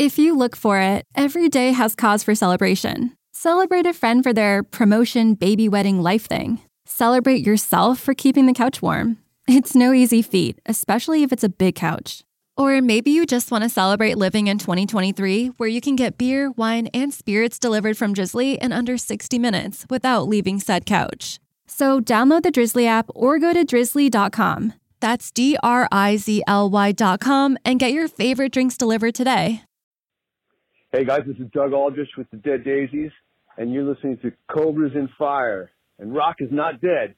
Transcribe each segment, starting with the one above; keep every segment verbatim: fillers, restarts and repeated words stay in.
If you look for it, every day has cause for celebration. Celebrate a friend for their promotion, baby wedding, life thing. Celebrate yourself for keeping the couch warm. It's no easy feat, especially if it's a big couch. Or maybe you just want to celebrate living in twenty twenty-three, where you can get beer, wine, and spirits delivered from Drizzly in under sixty minutes without leaving said couch. So download the Drizzly app or go to drizzly dot com. That's D R I Z L Y dot com and get your favorite drinks delivered today. Hey guys, this is Doug Aldrich with the Dead Daisies, and you're listening to Cobras in Fire, and rock is not dead.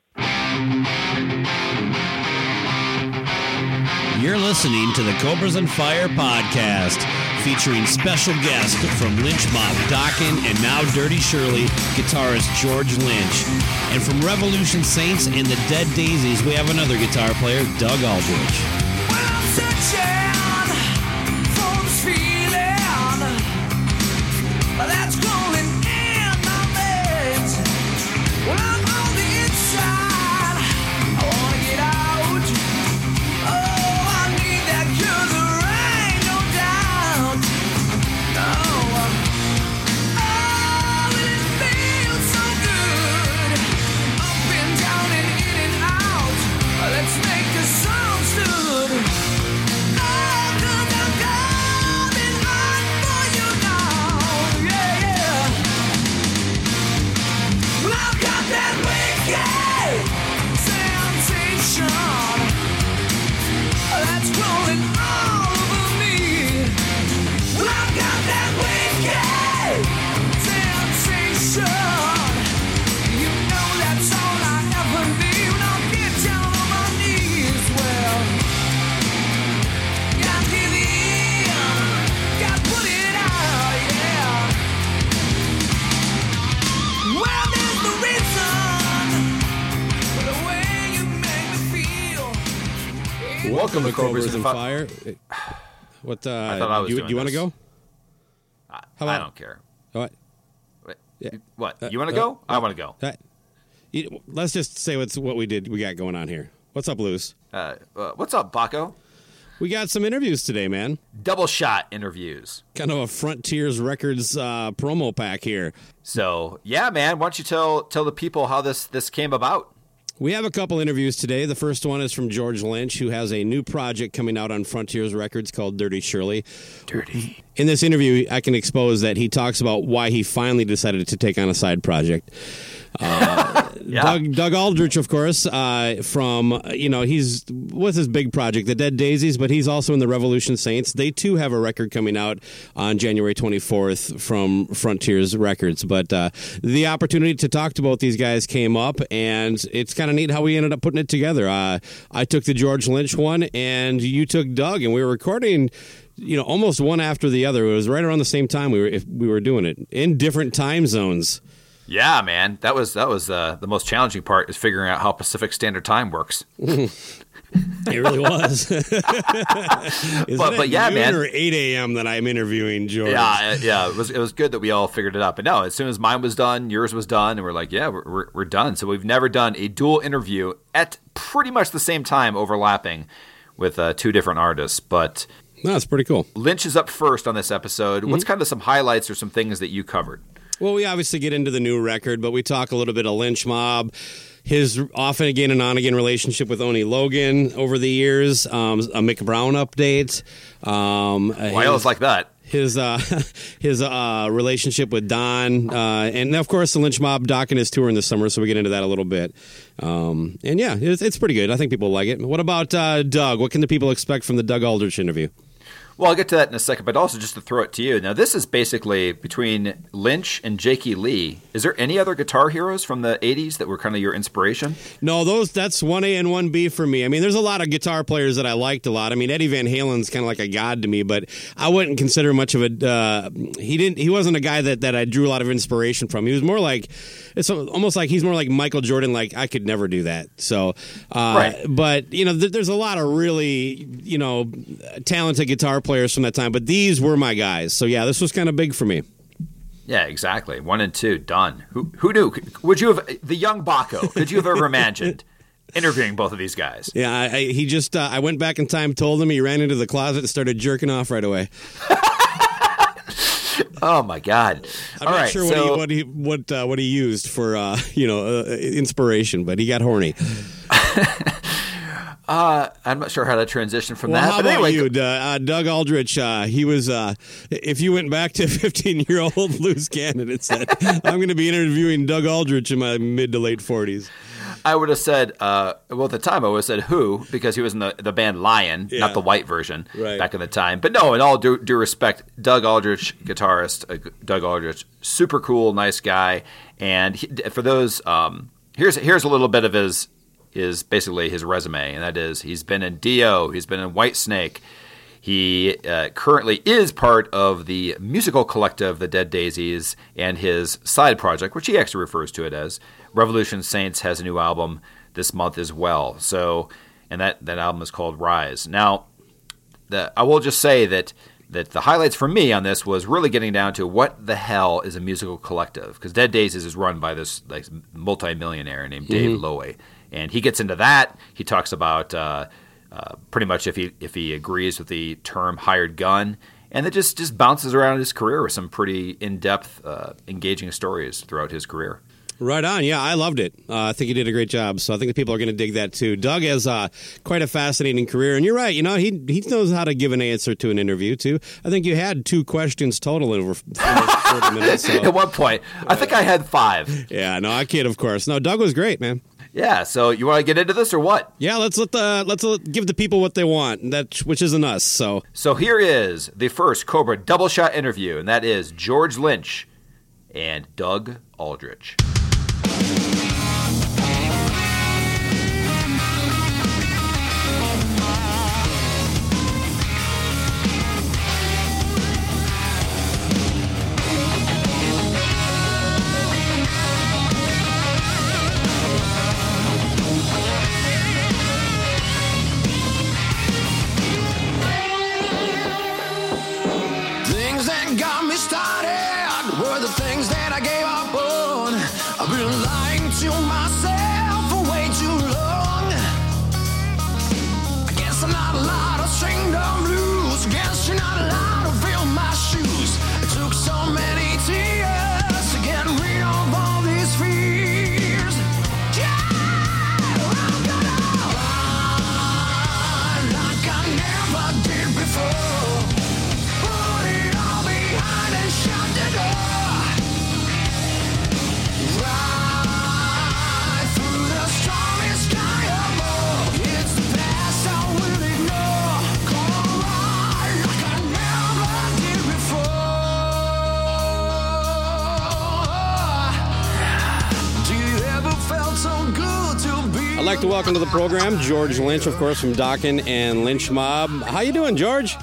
You're listening to the Cobras and Fire podcast, featuring special guest from Lynch Mob, Dokken, and now Dirty Shirley, guitarist George Lynch. And from Revolution Saints and the Dead Daisies, we have another guitar player, Doug Aldrich. Well, I'm searching for this feeling that's growing in my veins. Well, I'm on the inside, I wanna get out. Oh, I need that 'cause there ain't no doubt. No. Oh, it feels so good. Up and down and in and out. Let's make a song stood. Oh, 'cause I'm coming on for you now. Yeah, yeah. Well, I've got that wicked sensation that's growing all over me. Well, I've got that wicked sensation. You know that's all I ever need. When I get down on my knees, well, gotta give in, gotta put it out, yeah. Well, there's the reason for the way you make me feel. Welcome to Cobras Cobras and and Fire. What, uh, I thought I was you, doing you want to this. go? I, How I about- don't care. What? Wait, Yeah. What? Uh, You want to uh, go? I want to go. That, you, let's just say what's what we did. We got going on here. What's up, Luce? Uh, uh, what's up, Baco? We got some interviews today, man. Double shot interviews. Kind of a Frontiers Records uh, promo pack here. So yeah, man. Why don't you tell tell the people how this this came about? We have a couple interviews today. The first one is from George Lynch, who has a new project coming out on Frontiers Records called Dirty Shirley. Dirty. In this interview, I can expose that he talks about why he finally decided to take on a side project. Uh, Yeah. Doug, Doug Aldrich, of course, uh, from, you know, he's, what's his big project? The Dead Daisies, but he's also in the Revolution Saints. They, too, have a record coming out on January twenty-fourth from Frontiers Records. But uh, the opportunity to talk to both these guys came up, and it's kind of neat how we ended up putting it together. Uh, I took the George Lynch one, and you took Doug, and we were recording, you know, almost one after the other. It was right around the same time we were if we were doing it in different time zones. Yeah, man. That was that was uh, the most challenging part is figuring out how Pacific Standard Time works. It really was. Is But- it but yeah, noon man. or eight a.m. that I'm interviewing George? Yeah, uh, yeah. It was it was good that we all figured it out. But no, as soon as mine was done, yours was done, and we're like, yeah, we're we're, we're done. So we've never done a dual interview at pretty much the same time, overlapping with uh, two different artists. But No, that's pretty cool. Lynch is up first on this episode. Mm-hmm. What's kind of some highlights or some things that you covered? Well, we obviously get into the new record, but we talk a little bit of Lynch Mob, his off and again and on again relationship with Oni Logan over the years, um, a Mick Brown update. Um, Why his, else like that? his uh, his uh, relationship with Don, uh, and of course the Lynch Mob Dokken is touring this summer, so we get into that a little bit. Um, and yeah, it's, it's pretty good. I think people like it. What about uh, Doug? What can the people expect from the Doug Aldrich interview? Well, I'll get to that in a second, but also just to throw it to you. Now, this is basically between Lynch and Jakey Lee. Is there any other guitar heroes from the eighties that were kind of your inspiration? No, those that's one A and one B for me. I mean, there's a lot of guitar players that I liked a lot. I mean, Eddie Van Halen's kind of like a god to me, but I wouldn't consider much of a. Uh, he didn't. He wasn't a guy that, that I drew a lot of inspiration from. He was more like it's almost like he's more like Michael Jordan. Like I could never do that. So, uh, Right. But you know, th- there's a lot of really you know talented guitar players from that time. But these were my guys. So yeah, this was kind of big for me. Yeah, exactly. One and two, done. Who who knew? Would you have the young Baco? Could you have ever imagined interviewing both of these guys? Yeah, I, I, he just uh, I went back in time, told him, he ran into the closet and started jerking off right away. Oh my God! I'm All not right, sure so, what he what he what uh, what he used for uh, you know uh, inspiration, but he got horny. uh, I'm not sure how to transition from Well, that. how but about anyway, you, uh, Doug Aldrich? Uh, he was. Uh, if you went back to fifteen-year-old loose cannon and said, "I'm going to be interviewing Doug Aldrich in my mid to late forties," I would have said, uh, well, at the time I would have said Who, because he was in the, the band Lion, Yeah. not the white version Right. back in the time. But no, in all due, due respect, Doug Aldrich, guitarist, uh, Doug Aldrich, super cool, nice guy. And he, for those, um, here's here's a little bit of his, his basically his resume, and that is he's been in Dio, he's been in Whitesnake. He uh, currently is part of the musical collective The Dead Daisies, and his side project, which he actually refers to it as, Revolution Saints, has a new album this month as well. So, and that, that album is called Rise. Now, the, I will just say that that the highlights for me on this was really getting down to what the hell is a musical collective, because Dead Daisies is run by this like multi-millionaire named Dave Lowy, and he gets into that. He talks about uh, uh, pretty much if he if he agrees with the term hired gun, and it just just bounces around his career with some pretty in-depth, uh, engaging stories throughout his career. Right on. Yeah, I loved it. Uh, I think you did a great job. So I think the people are going to dig that too. Doug has uh, quite a fascinating career, and you're right. You know, he he knows how to give an answer to an interview too. I think you had two questions total over forty minutes. So. At one point, I think I had five. Yeah, no, I kid, of course. No, Doug was great, man. Yeah. So you want to get into this or what? Yeah, let's let the let's let, give the people what they want. That which isn't us. So So here is the first Cobra double shot interview, and that is George Lynch and Doug Aldrich. Things that got me started were the things that I gave up on. I've been lying to myself for way too long. I guess I'm not allowed to sing the blues. Guess you're not allowed to fill my shoes. It took so many tears to get rid of all these fears. Yeah, I'm gonna run like I never did before. Put it all behind and shut the door. Ride through the stormy sky above. It's the past I will ignore. Gonna ride like I never did before. Do you ever felt so good to be? I'd like to welcome to the program George Lynch, of course, from Dokken and Lynch Mob. How you doing, George?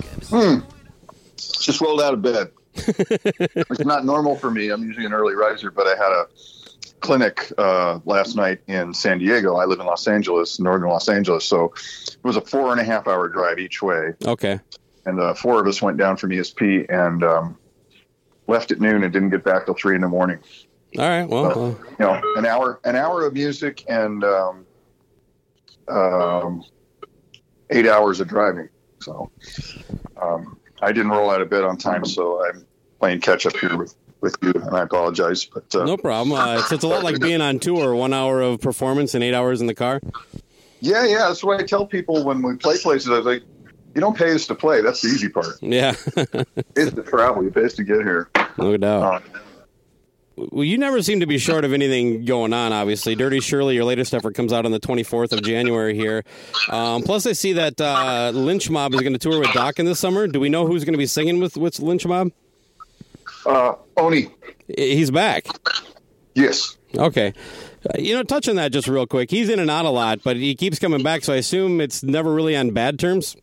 Just rolled out of bed. It's not normal for me. I'm usually an early riser, but I had a clinic uh, last night in San Diego. I live in Los Angeles, northern Los Angeles, so it was a four and a half hour drive each way. Okay. And uh, four of us went down from E S P and um, left at noon and didn't get back till three in the morning. All right. Well, So, uh, you know, an hour, an hour of music and um, um, eight hours of driving. So um, I didn't roll out of bed on time, so I'm playing catch up here with, with you, and I apologize. But uh, no problem. Uh, it's, it's a lot like being on tour. One hour of performance and eight hours in the car. yeah, yeah, that's what I tell people when we play places. I was like, you don't pay us to play. That's the easy part. Yeah. It's the travel. You pay us to get here. No doubt. Uh, Well, you never seem to be short of anything going on, obviously. Dirty Shirley, your latest effort, comes out on the twenty-fourth of January here. Um, plus, I see that uh, Lynch Mob is going to tour with Dokken this summer. Do we know who's going to be singing with, with Lynch Mob? uh, Oni, He's back. yes. Okay. Uh, you know, touch on that just real quick. He's in and out a lot, but he keeps coming back, so I assume it's never really on bad terms?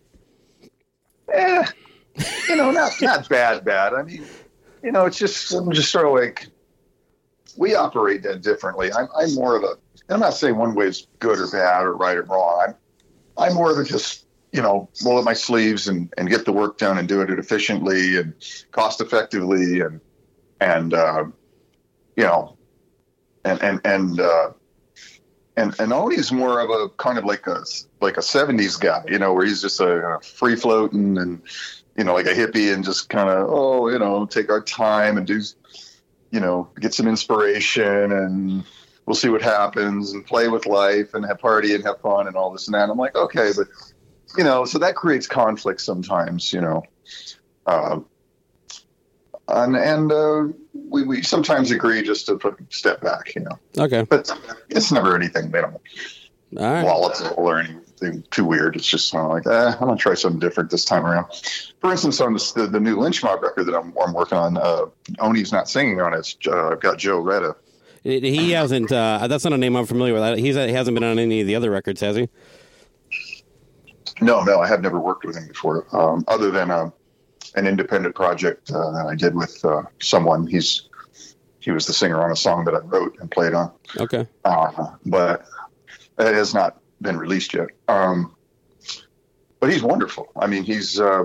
Eh, you know, not not bad, bad. I mean, you know, it's just I'm just sort of like we operate that differently. I'm I'm more of a. I'm not saying one way is good or bad or right or wrong. I'm I'm more of a just you know roll up my sleeves and, and get the work done and do it efficiently and cost effectively and and uh, you know and and and uh, and and Oni's more of a kind of like a like a seventies guy, you know, where he's just a, a free floating and. you know, like a hippie and just kind of, oh, you know, take our time and do, you know, get some inspiration and we'll see what happens and play with life and have party and have fun and all this and that. And I'm like, okay, but, you know, so that creates conflict sometimes, you know. Uh, and and uh, we, we sometimes agree just to put, step back, you know. Okay. But it's never anything, you know, All right. volatile or anything too weird. It's just kind of like, eh, I'm going to try something different this time around. For instance, on this, the, the new Lynch Mob record that I'm, I'm working on, uh, Oni's not singing on it. It's, uh, I've got Joe Retta. He hasn't, uh, that's not a name I'm familiar with. He's, he hasn't been on any of the other records, has he? No, no, I have never worked with him before, um, other than uh, an independent project uh, that I did with uh, someone. He's he was the singer on a song that I wrote and played on. Okay. Uh, but it has not been released yet. Um, but he's wonderful. I mean, he's uh,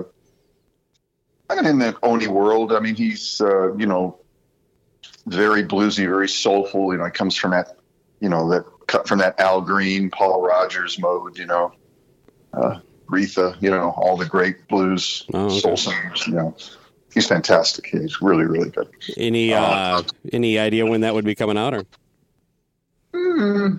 I mean, in the Oni world. I mean, he's uh, you know, very bluesy, very soulful. You know, he comes from that, you know, that cut from that Al Green, Paul Rogers mode. You know. Uh, Retha, you know, all the great blues oh, okay. soul singers, you know, he's fantastic. He's really, really good. Any, uh, uh, any idea when that would be coming out or? Mm,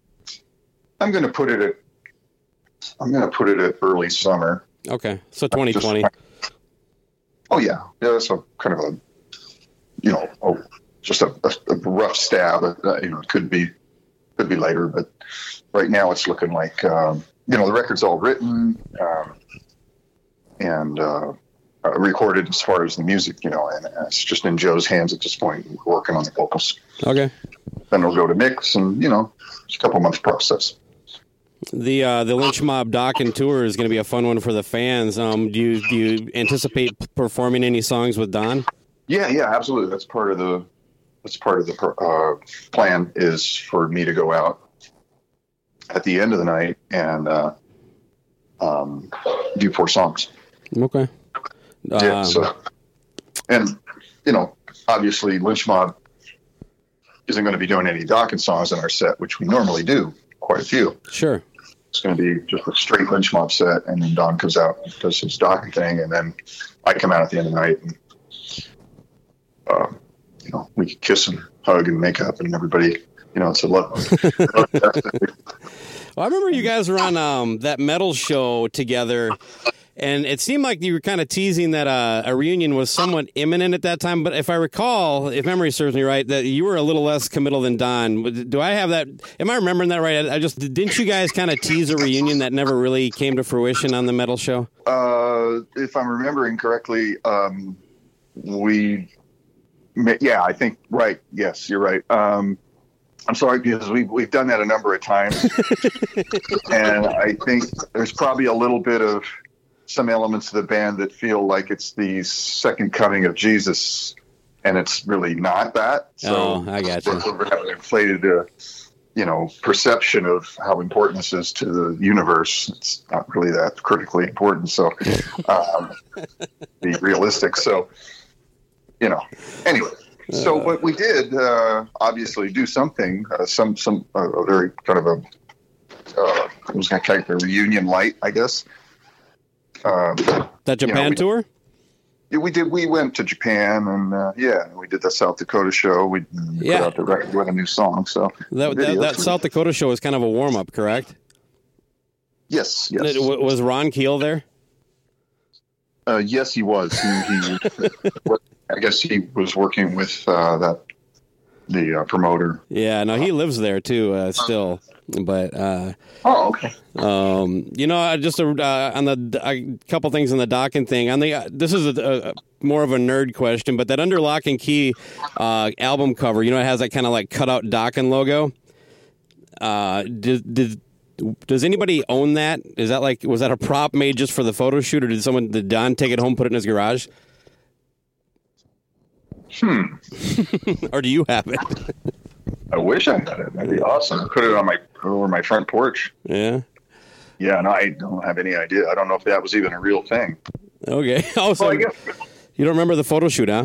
I'm going to put it at, I'm going to put it at early summer. Okay. So twenty twenty. Just, oh yeah. Yeah. That's a kind of a, you know, oh, just a, a, a rough stab. Uh, you know, it could be, could be later, but right now it's looking like, um, you know, the record's all written um, and uh, uh, recorded as far as the music, you know, and it's just in Joe's hands at this point. We're working on the vocals. Okay. Then it'll go to mix, and you know, it's a couple months process. The uh, the Lynch Mob doc and tour is going to be a fun one for the fans. Um, do you do you anticipate performing any songs with Don? Yeah, yeah, absolutely. That's part of the that's part of the uh, plan is for me to go out at the end of the night and uh, um, do four songs. Okay. Yeah. Um, so, and you know, obviously, Lynch Mob isn't going to be doing any Dokken songs in our set, which we normally do quite a few. Sure. It's going to be just a straight Lynch Mob set, and then Don comes out and does his Dokken thing, and then I come out at the end of the night, and uh, you know, we kiss and hug and make up, and everybody. You know, it's a love. Well, I remember you guys were on um, that metal show together, and it seemed like you were kind of teasing that uh, a reunion was somewhat imminent at that time. But if I recall, if memory serves me right, that you were a little less committal than Don. Do I have that? Am I remembering that right? I just didn't you guys kind of tease a reunion that never really came to fruition on the metal show? Uh, if I'm remembering correctly, um, we, yeah, I think right. Yes, you're right. Um, I'm sorry, because we've, we've done that a number of times. And I think there's probably a little bit of some elements of the band that feel like it's the second coming of Jesus, and it's really not that. So oh, I got you. We're having an inflated, uh, you know, perception of how important this is to the universe. It's not really that critically important. So um, be realistic. So, you know, anyway. So what we did, uh, obviously, do something, uh, some some uh, a very kind of a uh, it was kind of a reunion light, I guess. Um, that Japan you know, we, tour? Yeah, we did. We went to Japan, and uh, yeah, we did the South Dakota show. We, we yeah. put out the record with a new song. So that that, that South Dakota show was kind of a warm up, correct? Yes. Yes. It, was Ron Keel there? Uh, yes, he was. He, he I guess he was working with uh, that the uh, promoter. Yeah, no, he lives there too uh, still. But uh, oh, okay. Um, you know, just a, uh, on the a couple things on the Dokken thing. On the uh, this is a, a more of a nerd question, but that Under Lock and Key uh, album cover, you know, it has that kind of like cutout Dokken logo. Uh, did, did does anybody own that? Is that like was that a prop made just for the photo shoot, or did someone did Don take it home, put it in his garage? Hmm. Or do you have it? I wish I had it. That'd be awesome. Put it on my over my front porch. Yeah. Yeah, no, I don't have any idea. I don't know if that was even a real thing. Okay. Oh, so well, I guess you don't remember the photo shoot, huh?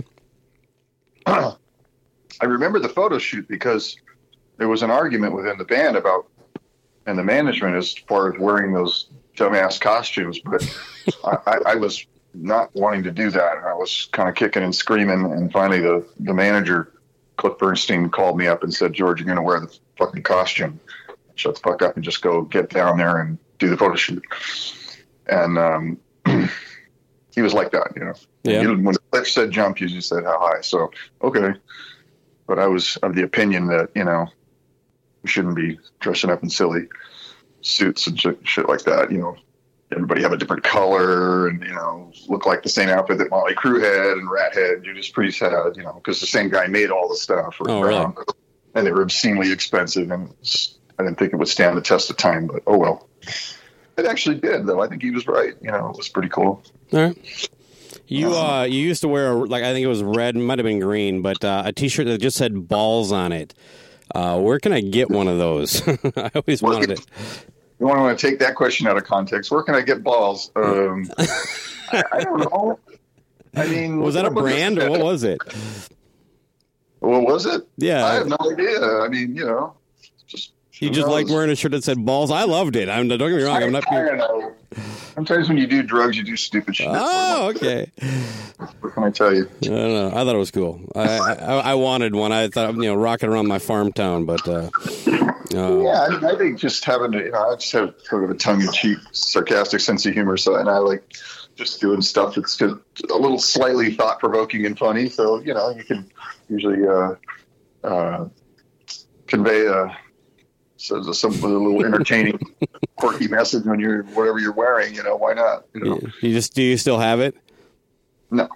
I remember the photo shoot because there was an argument within the band about and the management as far as wearing those dumbass costumes. But I, I, I was not wanting to do that. I was kind of kicking and screaming, and finally the, the manager, Cliff Bernstein, called me up and said, George, you're going to wear the fucking costume. Shut the fuck up and just go get down there and do the photo shoot. And um, he was like that, you know. Yeah. You, when Cliff said jump, you just said how high. So, okay. But I was of the opinion that, you know, we shouldn't be dressing up in silly suits and shit, shit like that, you know. Everybody have a different color and, you know, look like the same outfit that Motley Crue had and Rat had. Judas Priest had, you know, because the same guy made all the stuff. Oh, really? And they were obscenely expensive, and I didn't think it would stand the test of time, but oh well. It actually did, though. I think he was right. You know, it was pretty cool. All right. You uh, you used to wear, a, like, I think it was red, might have been green, but uh, a T-shirt that just said balls on it. Uh, where can I get one of those? I always wanted it. You want to take that question out of context. Where can I get balls? Um, I, I don't know. I mean, was that a brand or what was it? What was it? Yeah. I have no idea. I mean, you know, just. You just like wearing a shirt that said balls? I loved it. I'm, don't get me wrong. I'm not. I don't know. Sometimes when you do drugs, you do stupid shit. Oh, okay. What can I tell you? I don't know. I thought it was cool. I, I, I wanted one. I thought, you know, rocking around my farm town, but. Uh, uh, yeah, I, I think just having, you know, I just have sort of a tongue-in-cheek, sarcastic sense of humor. So, and I like just doing stuff that's just a little slightly thought-provoking and funny. So, you know, you can usually uh, uh, convey a. So some a little entertaining, quirky message when you're whatever you're wearing, you know, why not? You know, you just do you still have it? No.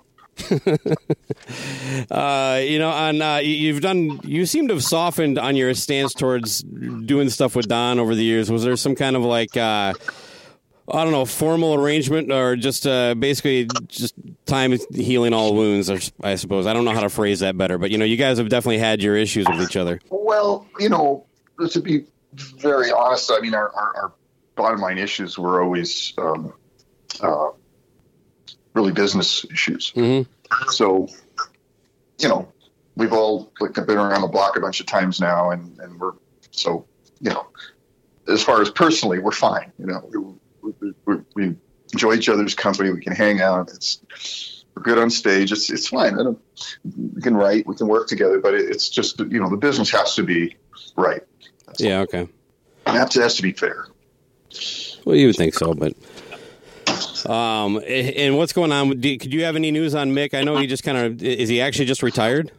uh, you know, on uh, you've done. You seem to have softened on your stance towards doing stuff with Don over the years. Was there some kind of like, uh, I don't know, formal arrangement, or just uh, basically just time healing all wounds? I suppose I don't know how to phrase that better, but you know, you guys have definitely had your issues with each other. Well, you know. To be very honest, I mean, our, our, our bottom line issues were always um, uh, really business issues. Mm-hmm. So, you know, we've all like been around the block a bunch of times now, and, and we're so, you know, as far as personally, we're fine. You know, we, we, we, we enjoy each other's company. We can hang out. It's we're good on stage. It's it's fine. I don't, we can write. We can work together. But it, it's just, you know, the business has to be right. That's yeah, all. okay. That has to be fair. Well, you would think so, but um, and what's going on? Do, could you have any news on Mick? I know he just kind of is. He actually just retired?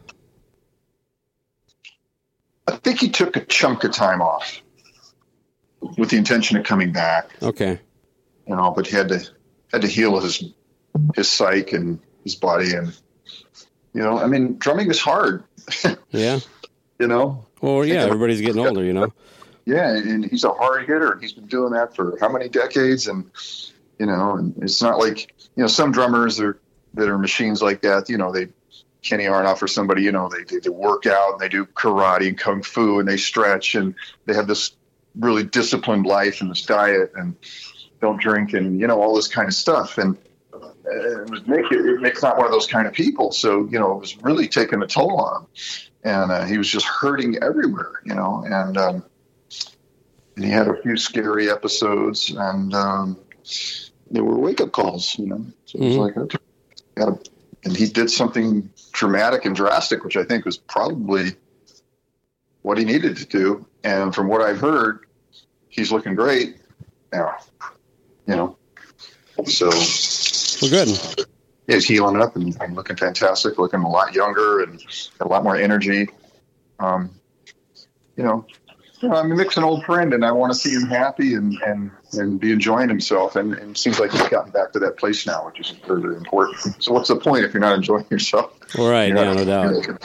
I think he took a chunk of time off with the intention of coming back. Okay. You know, but he had to had to heal his his psyche and his body, and you know, I mean, drumming is hard. Yeah. You know. Well, yeah, everybody's getting older, you know. Yeah, and he's a hard hitter. He's been doing that for how many decades? And you know, and it's not like, you know, some drummers are that are machines like that. You know, they Kenny Aronoff or somebody. You know, they, they they work out and they do karate and kung fu and they stretch and they have this really disciplined life and this diet and don't drink and, you know, all this kind of stuff. And uh, it was Mick. It, Mick's not one of those kind of people. So, you know, it was really taking a toll on him. And uh, he was just hurting everywhere, you know, and, um, and he had a few scary episodes, and um, they were wake-up calls, you know. So it was mm-hmm. like, okay, gotta, and he did something dramatic and drastic, which I think was probably what he needed to do. And from what I've heard, he's looking great now, you know. So, well, good. He's healing up and, and looking fantastic, looking a lot younger and a lot more energy. Um, you know, you know, I mean, Mick's an old friend, and I want to see him happy and, and, and be enjoying himself. And, and it seems like he's gotten back to that place now, which is very, very important. So what's the point if you're not enjoying yourself? All right, you're yeah, not, no doubt. You're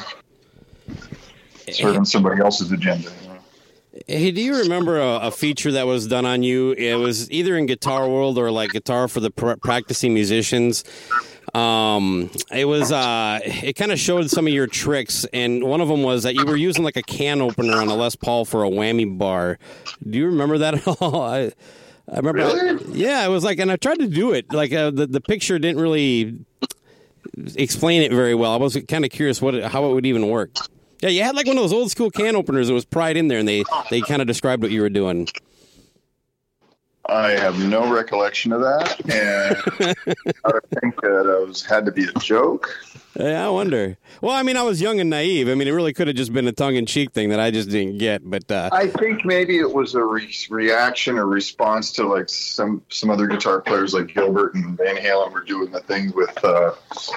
serving somebody else's agenda. You know? Hey, do you remember a, a feature that was done on you? It was either in Guitar World or like Guitar for the pr- Practicing Musicians. Um, it was, uh, it kind of showed some of your tricks, and one of them was that you were using like a can opener on a Les Paul for a whammy bar. Do you remember that at all? I, I remember. Really? Yeah, it was like, and I tried to do it. Like, uh, the, the picture didn't really explain it very well. I was kind of curious what it, how it would even work. Yeah, you had like one of those old school can openers that was pried in there, and they, they kind of described what you were doing. I have no recollection of that, and I think that it was had to be a joke. Yeah, I wonder. Well, I mean, I was young and naive. I mean, it really could have just been a tongue-in-cheek thing that I just didn't get. But uh, I think maybe it was a re- reaction or response to like some some other guitar players like Gilbert and Van Halen were doing the thing with uh,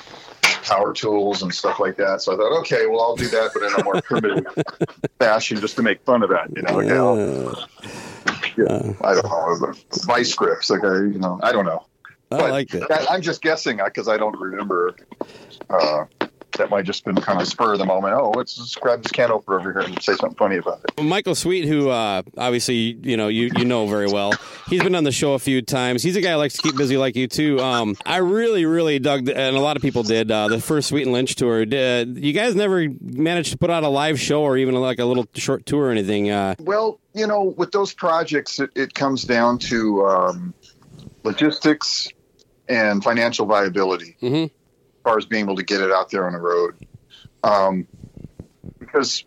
power tools and stuff like that. So I thought, okay, well, I'll do that, but in a more primitive fashion, just to make fun of that. You know, okay, I'll, yeah, I don't know, vice grips, like I, you know, I don't know. I but liked it. I, I'm just guessing because I don't remember. Uh, that might just been kind of spur of the moment. Oh, let's just grab this can opener over here and say something funny about it. Michael Sweet, who uh, obviously you know you you know very well, he's been on the show a few times. He's a guy who likes to keep busy like you too. Um, I really, really dug, the, and a lot of people did, uh, the first Sweet and Lynch tour. Did, you guys never managed to put out a live show or even like a little short tour or anything? Uh, well, you know, with those projects, it, it comes down to um, logistics and financial viability. Mm-hmm. As far as being able to get it out there on the road. Um, because,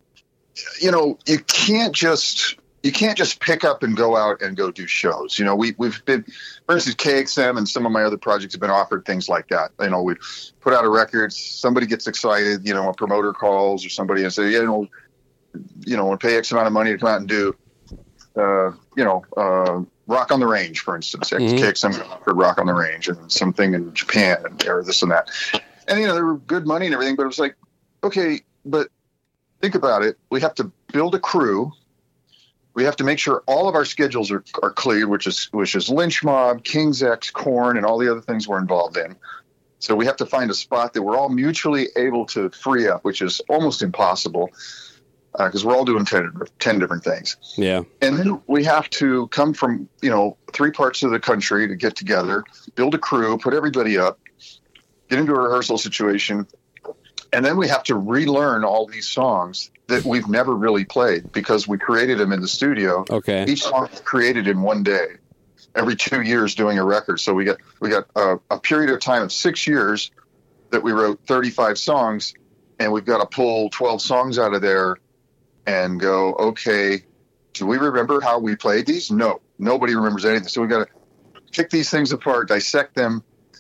you know, you can't just, you can't just pick up and go out and go do shows. You know, we, we've been, for instance, K X M and some of my other projects have been offered things like that. You know, we put out a record, somebody gets excited, you know, a promoter calls or somebody and say, yeah, you know, you know, we'll pay X amount of money to come out and do, uh, you know, uh, Rock on the Range, for instance. Mm-hmm. K X M offered Rock on the Range and something in Japan and or this and that. And, you know, there were good money and everything, but it was like, okay, but think about it. We have to build a crew. We have to make sure all of our schedules are, are cleared, which is which is Lynch Mob, King's X, Korn, and all the other things we're involved in. So we have to find a spot that we're all mutually able to free up, which is almost impossible. Because uh, we're all doing ten, ten different things. Yeah. And then we have to come from, you know, three parts of the country to get together, build a crew, put everybody up, get into a rehearsal situation. And then we have to relearn all these songs that we've never really played because we created them in the studio. Okay. Each song is created in one day, every two years doing a record. So we got, we got a, a period of time of six years that we wrote thirty-five songs, and we've got to pull twelve songs out of there and go, okay, do we remember how we played these? No, nobody remembers anything. So we got to pick these things apart, dissect them,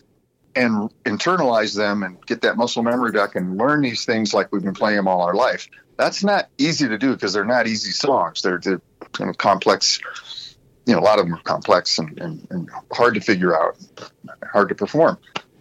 and internalize them and get that muscle memory back and learn these things like we've been playing them all our life. That's not easy to do because they're not easy songs. They're, they're kind of complex. You know, a lot of them are complex and, and, and hard to figure out, hard to perform.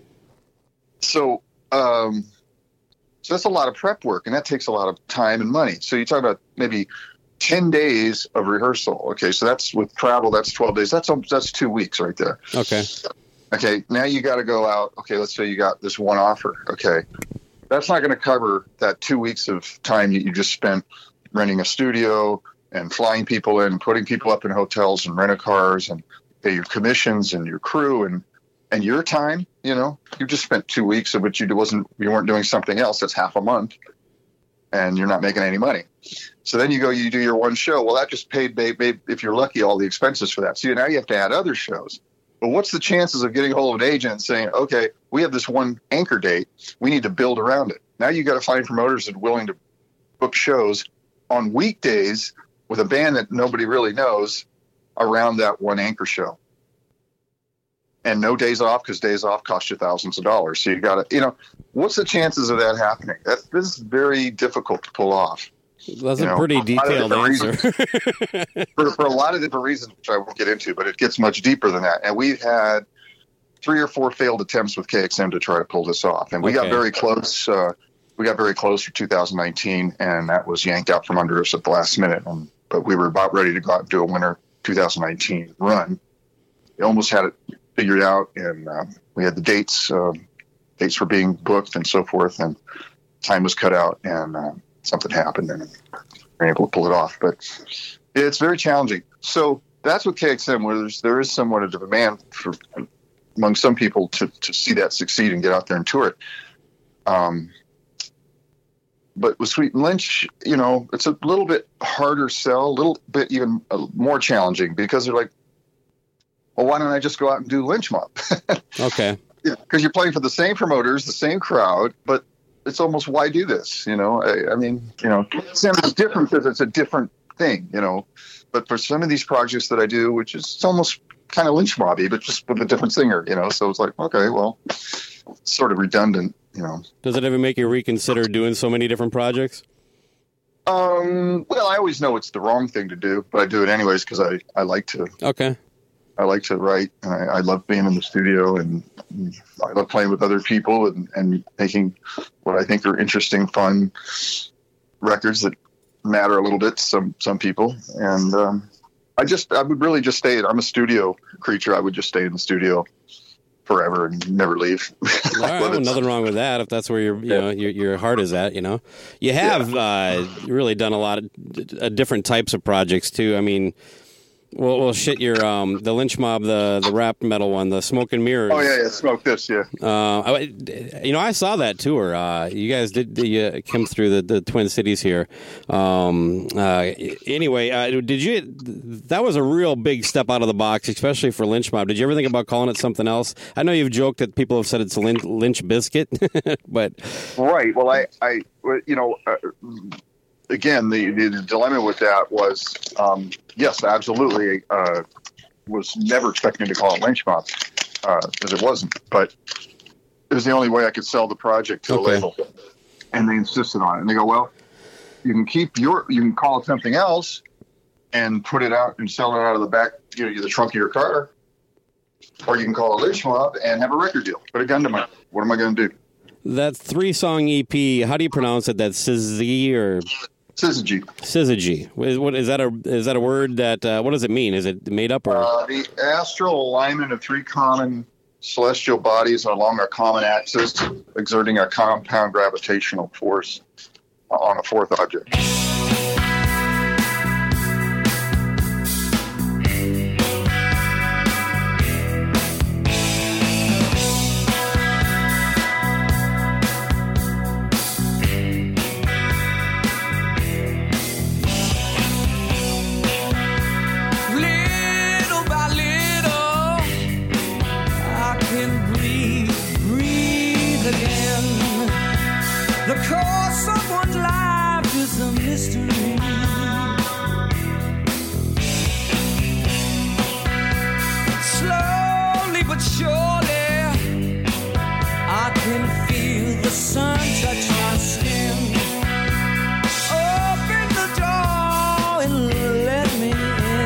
So, um, So that's a lot of prep work, and that takes a lot of time and money. So you talk about maybe ten days of rehearsal. Okay, so that's with travel, that's twelve days. That's that's two weeks right there. Okay. Okay, now you got to go out. Okay, let's say you got this one offer. Okay, that's not going to cover that two weeks of time that you just spent renting a studio and flying people in, putting people up in hotels and rent-a-cars and pay your commissions and your crew and And your time, you know, you just spent two weeks of which you wasn't, you weren't doing something else. That's half a month, and you're not making any money. So then you go, you do your one show. Well, that just paid, babe, babe, if you're lucky, all the expenses for that. So now you have to add other shows. But what's the chances of getting a hold of an agent and saying, okay, we have this one anchor date, we need to build around it. Now you got to find promoters that are willing to book shows on weekdays with a band that nobody really knows around that one anchor show. And no days off because days off cost you thousands of dollars. So you got to, you know, what's the chances of that happening? That this is very difficult to pull off. That's you a know, pretty detailed answer. for, for a lot of different reasons, which I won't get into, but it gets much deeper than that. And we've had three or four failed attempts with K X M to try to pull this off. And we okay. got very close. Uh, we got very close for two thousand nineteen, and that was yanked out from under us at the last minute. And, but we were about ready to go out and do a winter two thousand nineteen run. We almost had it figured out, and uh, we had the dates. Uh, dates were being booked and so forth, and time was cut out, and uh, something happened, and we were able to pull it off. But it's very challenging. So that's with K X M, where there's, there is somewhat of a demand for among some people to, to see that succeed and get out there and tour it. Um, but with Sweet and Lynch, you know, it's a little bit harder sell, a little bit even more challenging, because they're like, well, why don't I just go out and do Lynch Mob? Okay. Yeah, because you're playing for the same promoters, the same crowd, but it's almost, why do this? You know, I, I mean, you know, K X M is different because it's a different thing, you know. But for some of these projects that I do, which is it's almost kind of Lynch Mobby, but just with a different singer, you know. So it's like, okay, well, it's sort of redundant, you know. Does it ever make you reconsider doing so many different projects? Um, well, I always know it's the wrong thing to do, but I do it anyways because I, I like to. Okay. I like to write, and I, I love being in the studio, and I love playing with other people and, and making what I think are interesting, fun records that matter a little bit to some, some people. And um, I just, I would really just stay. I'm a studio creature. I would just stay in the studio forever and never leave. All right, well, nothing wrong with that if that's where your you yeah. know your your heart is at. You know, you have yeah. uh, really done a lot of uh, different types of projects too. I mean. Well, well, shit, your um, the Lynch Mob, the the rap metal one, the Smoke and Mirrors. Oh yeah, yeah, Smoke this, yeah. Uh, I, you know, I saw that tour. Uh, you guys did the uh, come through the, the Twin Cities here. Um, uh, anyway, uh, did you? That was a real big step out of the box, especially for Lynch Mob. Did you ever think about calling it something else? I know you've joked that people have said it's Lynch, Lynch Biscuit, but right. Well, I, I, you know. Uh, Again, the, the dilemma with that was, um, yes, absolutely, uh, was never expecting to call it Lynch Mob, because uh, it wasn't. But it was the only way I could sell the project to okay. a label, and they insisted on it. And they go, well, you can keep your, you can call it something else, and put it out and sell it out of the back, you know, the trunk of your car, or you can call it Lynch Mob and have a record deal. Put a gun to my, what am I going to do? That three-song E P, how do you pronounce it? That's Syzygy or Syzygy. Syzygy. Is, what is that a is that a word that uh, what does it mean? Is it made up or uh, the astral alignment of three common celestial bodies along a common axis, exerting a compound gravitational force on a fourth object. The course of one's life is a mystery. Slowly but surely, I can feel the sun touch my skin. Open the door and let me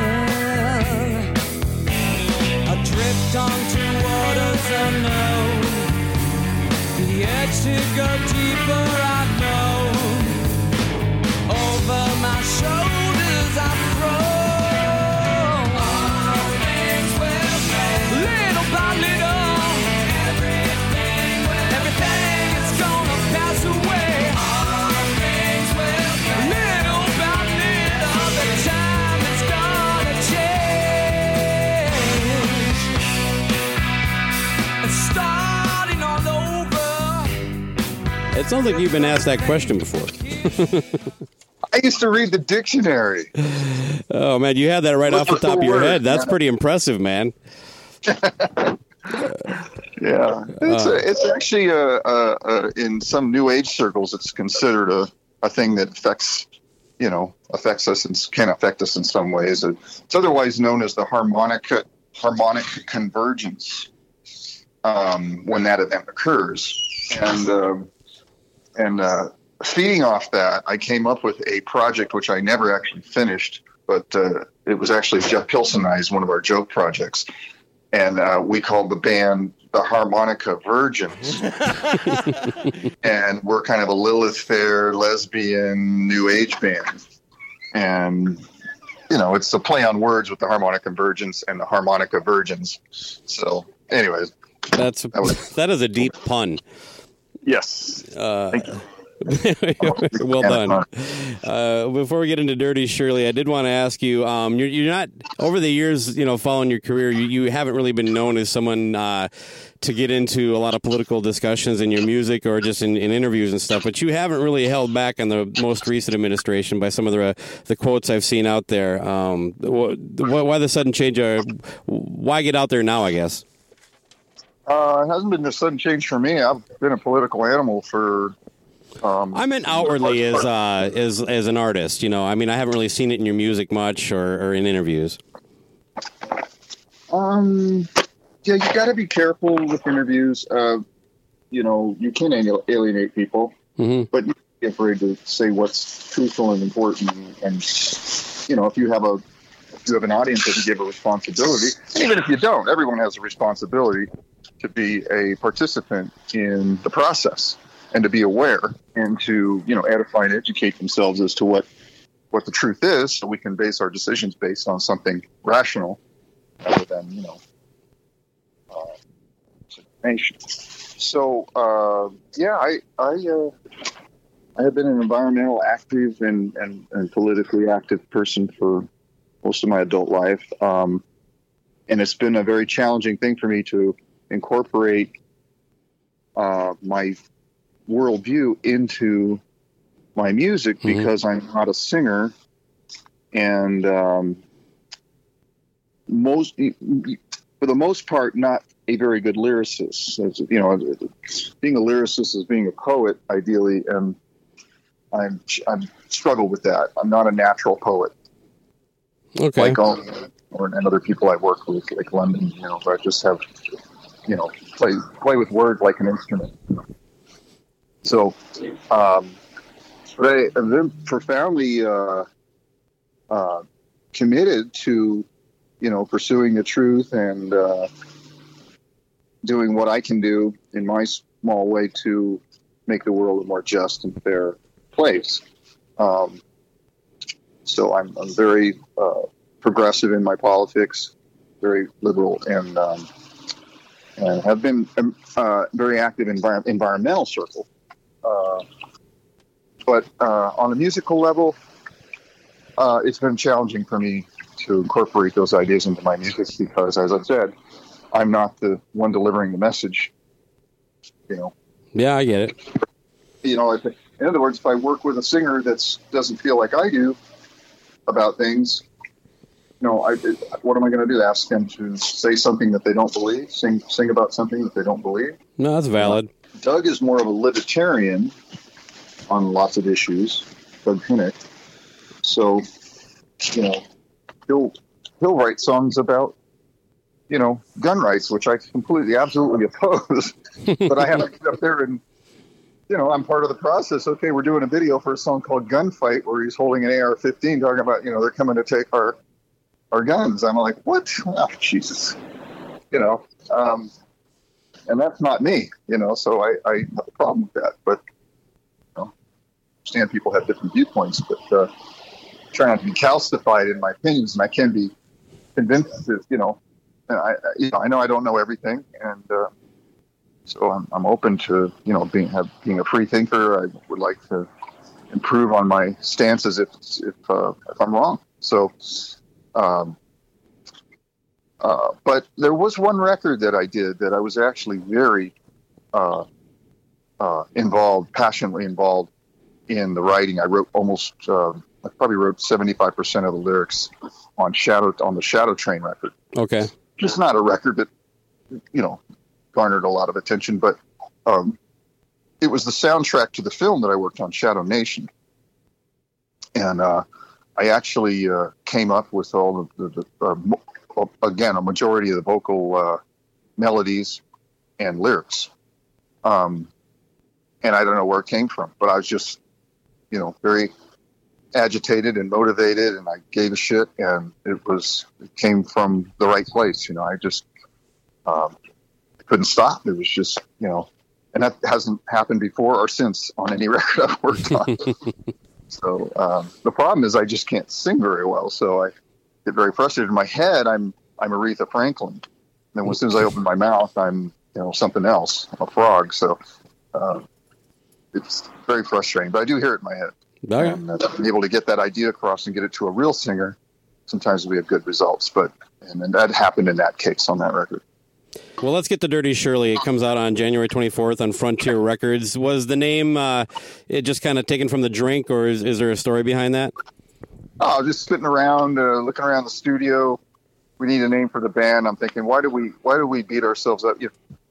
in. Adrift onto waters unknown. The edge to go deeper, I know. Over my shoulders, I throw. All things will change. Little by little. Everything will Everything is gonna pass away. All things will change. Little by little, the time is gonna change. It's starting all over. It sounds like you've been asked that question before. I used to read the dictionary. Oh, man, you had that right What's off the top of your word? head. That's Yeah. pretty impressive, man. Yeah, it's Uh, a, it's actually a, a, a, in some New Age circles, it's considered a, a thing that affects, you know, affects us and can affect us in some ways. It's otherwise known as the harmonic harmonic convergence um, when that event occurs, and um, and uh, feeding off that, I came up with a project which I never actually finished, but uh, it was actually Jeff Pilson and I's one of our joke projects. And uh, we called the band the Harmonica Virgins. And we're kind of a Lilith Fair lesbian new age band. And, you know, it's a play on words with the Harmonica Virgins and the Harmonica Virgins. So, anyways. That's that, was, that is a deep pun. Yes. Uh, Thank you. Well done. Uh, before we get into Dirty Shirley, I did want to ask you, um, you're, you're not, over the years, you know, following your career, you, you haven't really been known as someone uh, to get into a lot of political discussions in your music or just in, in interviews and stuff, but you haven't really held back on the most recent administration by some of the uh, the quotes I've seen out there. Um, wh- why the sudden change? Uh, why get out there now, I guess? Uh, it hasn't been a sudden change for me. I've been a political animal for Um, I meant outwardly as uh, as as an artist. You know, I mean, I haven't really seen it in your music much or, or in interviews. Um, yeah, you got to be careful with interviews. Uh, you know, you can alienate people, mm-hmm. but you can't be afraid to say what's truthful and important. And you know, if you have a if you have an audience that you give a responsibility, and even if you don't, everyone has a responsibility to be a participant in the process and to be aware and to, you know, edify and educate themselves as to what, what the truth is, so we can base our decisions based on something rational rather than, you know, uh, information. So, uh, yeah, I, I, uh, I have been an environmental active and, and, and politically active person for most of my adult life. Um, and it's been a very challenging thing for me to incorporate uh, my worldview into my music mm-hmm. because I'm not a singer, and um, most, for the most part, not a very good lyricist. As, you know, being a lyricist is being a poet, ideally, and I'm I'm struggle with that. I'm not a natural poet. Okay. Like all, or and other people I work with, like London, you know, I just have, you know, play play with words like an instrument. So, um, but I, I've been profoundly uh, uh, committed to, you know, pursuing the truth and uh, doing what I can do in my small way to make the world a more just and fair place. Um, so I'm, I'm very uh, progressive in my politics, very liberal, and um, and have been uh, very active in envir- environmental circle. Uh, but uh, on a musical level, uh, it's been challenging for me to incorporate those ideas into my music because, as I said, I'm not the one delivering the message. You know. Yeah, I get it. You know, if, in other words, if I work with a singer that doesn't feel like I do about things, you know, I, what am I going to do? Ask them to say something that they don't believe? Sing sing about something that they don't believe? No, that's valid. Uh, Doug is more of a libertarian on lots of issues, Doug Pinnick. So, you know, he'll he'll write songs about, you know, gun rights, which I completely, absolutely oppose. But I have to get up there and, you know, I'm part of the process. Okay, we're doing a video for a song called Gunfight where he's holding an A R fifteen talking about, you know, they're coming to take our our guns. I'm like, what? Oh, Jesus. You know, um, and that's not me, you know, so I, I have a problem with that. But, you know, I understand people have different viewpoints, but uh, try not to be calcified in my opinions, and I can be convinced that, you know, I, you know, I know I don't know everything, and uh, so I'm, I'm open to, you know, being have, being a free thinker. I would like to improve on my stances if if, uh, if I'm wrong. So, um, uh, but there was one record that I did that I was actually very uh, uh, involved, passionately involved in the writing. I wrote almost, uh, I probably wrote seventy-five percent of the lyrics on Shadow on the Shadow Train record. Okay. It's not a record that, you know, garnered a lot of attention, but um, it was the soundtrack to the film that I worked on, Shadow Nation. And uh, I actually uh, came up with all of the, the uh, again, a majority of the vocal uh, melodies and lyrics. Um, and I don't know where it came from, but I was just, you know, very agitated and motivated, and I gave a shit, and it was it came from the right place. You know, I just um, couldn't stop. It was just, you know, and that hasn't happened before or since on any record I've worked on. So um, the problem is I just can't sing very well, so I get very frustrated. In my head, I'm I'm Aretha Franklin, and then as soon as I open my mouth, I'm, you know, something else, a frog. So uh, it's very frustrating, but I do hear it in my head. Okay. And uh, being able to get that idea across and get it to a real singer, sometimes we have good results. But and, and that happened in that case on that record. Well, let's get to Dirty Shirley. It comes out on January twenty-fourth on Frontier Records. Was the name uh, it just kind of taken from the drink, or is, is there a story behind that? Oh, just sitting around, uh, looking around the studio. We need a name for the band. I'm thinking, why do we why do we beat ourselves up? You know, we,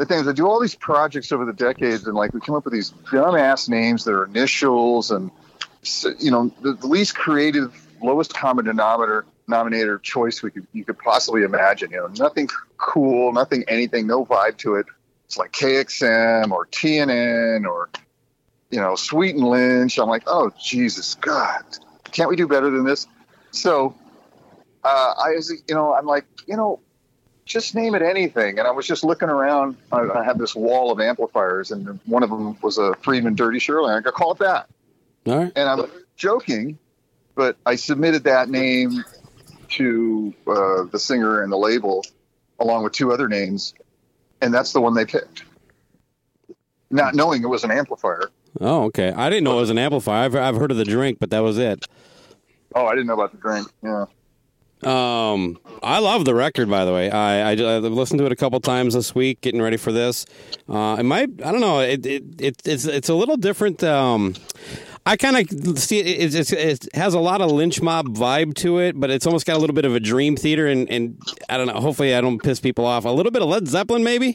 the thing is, I do all these projects over the decades, and like we come up with these dumbass names that are initials, and you know, the, the least creative, lowest common denominator denominator choice we could you could possibly imagine. You know, nothing cool, nothing anything, no vibe to it. It's like K X M or T N N or you know, Sweet and Lynch. I'm like, oh Jesus God, can't we do better than this? So uh, I was, you know, I'm like, you know. Just name it anything. And I was just looking around. I, I had this wall of amplifiers, and one of them was a Friedman Dirty Shirley. I go, call it that. All right. And I'm joking, but I submitted that name to uh, the singer and the label, along with two other names, and that's the one they picked. Not knowing it was an amplifier. Oh, okay. I didn't know it was an amplifier. I've, I've heard of the drink, but that was it. Oh, I didn't know about the drink. Yeah. Um, I love the record, by the way. I, I, I listened to it a couple times this week, getting ready for this. Uh, it might, I don't know, it, it, it it's it's a little different. Um, I kind of see it, it, it has a lot of Lynch Mob vibe to it, but it's almost got a little bit of a Dream Theater, and, and I don't know, hopefully I don't piss people off. A little bit of Led Zeppelin, maybe?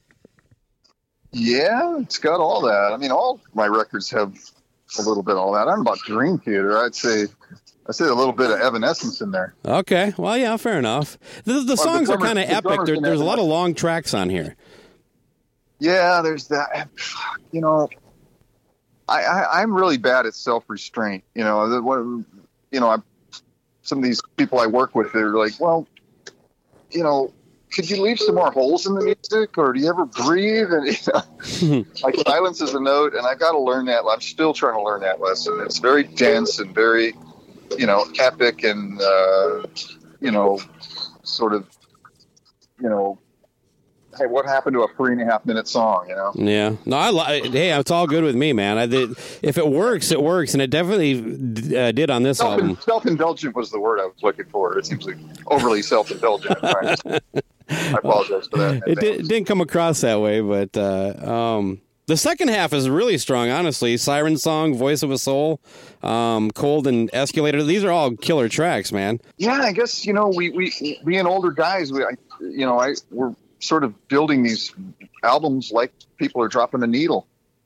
Yeah, it's got all that. I mean, all my records have a little bit of all that. I don't know about Dream Theater. I'd say... I see a little bit of Evanescence in there. Okay. Well, yeah, fair enough. The, the well, songs the drummer, are kind of epic. There, there's a lot of long tracks on here. Yeah, there's that. You know, I, I, I'm really bad at self-restraint. You know, the, what, you know, I, some of these people I work with, they're like, well, you know, could you leave some more holes in the music, or do you ever breathe? And you know, like silence is a note, and I've got to learn that. I'm still trying to learn that lesson. It's very dense and very... you know, epic and, uh, you know, sort of, you know, hey, what happened to a three and a half minute song, you know? Yeah. No, I li- hey, it's all good with me, man. I did, if it works, it works, and it definitely uh, did on this Self- album. Self-indulgent was the word I was looking for. It seems like overly self-indulgent. I apologize for that. It, did, it didn't come across that way, but uh, um, the second half is really strong, honestly. Siren Song, Voice of a Soul, um, Cold and Escalator. These are all killer tracks, man. Yeah, I guess, you know, we, we being older guys, we, I, you know, I we're sort of building these albums like people are dropping a needle.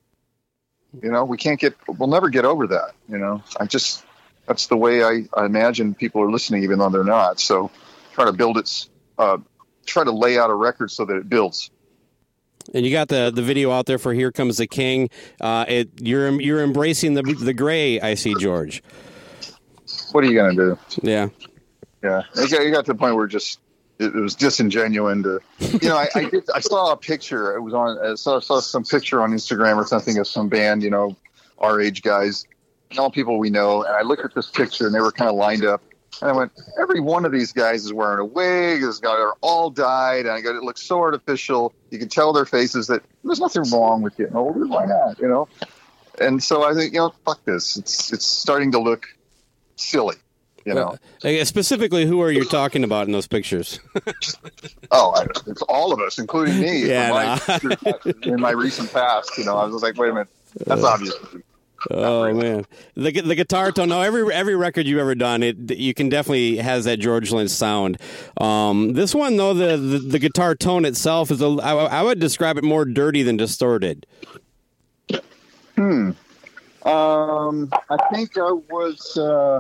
You know, we can't get, we'll never get over that. You know, I just, that's the way I, I imagine people are listening, even though they're not. So try to build it, uh, try to lay out a record so that it builds. And you got the, the video out there for Here Comes the King. Uh, it you're you're embracing the the gray, I see, George. What are you gonna do? Yeah, yeah. You got, you got to the point where just it, it was disingenuine to, you know. I I, did, I saw a picture. It was on. I saw, saw some picture on Instagram or something of some band, you know, our age guys, and all people we know. And I looked at this picture, and they were kind of lined up. And I went, every one of these guys is wearing a wig. This guy are all dyed. And I go, it looks so artificial. You can tell their faces that there's nothing wrong with getting older. Why not? You know. And so I think, you know, fuck this. It's it's starting to look silly. You know. Uh, specifically, who are you talking about in those pictures? oh, I, it's all of us, including me. Yeah. In my, in my recent past, you know, I was like, wait a minute, that's uh, obvious. Oh really. Man, the the guitar tone. No, every every record you've ever done, it you can definitely has that George Lynch sound. Um, this one though, the, the the guitar tone itself is a. I, I would describe it more dirty than distorted. Hmm. Um, I think I was. Uh,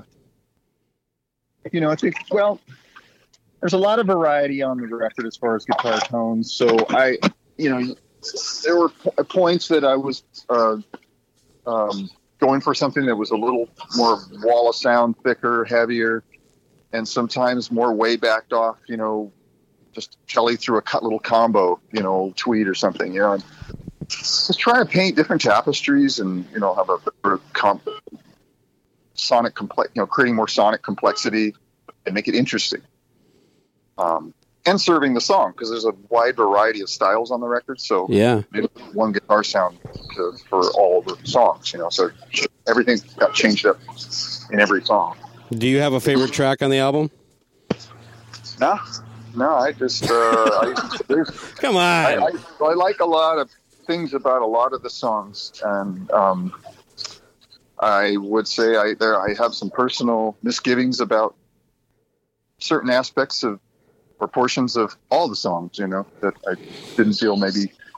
you know, I think well, there's a lot of variety on the record as far as guitar tones. So I, you know, there were p- points that I was. Uh, Um, going for something that was a little more wall of sound, thicker, heavier, and sometimes more way backed off, you know, just Kelly through a cut little combo, you know, tweed or something, you know. And just try to paint different tapestries and, you know, have a sort of comp- sonic complex, you know, creating more sonic complexity and make it interesting. Um, and serving the song, because there's a wide variety of styles on the record. So yeah, maybe one guitar sound to, for all the songs, you know. So everything got changed up in every song. Do you have a favorite track on the album? No, no. I just uh, I, come on. I, I, I like a lot of things about a lot of the songs, and um, I would say I there I have some personal misgivings about certain aspects of. Or portions of all the songs, you know, that I didn't feel maybe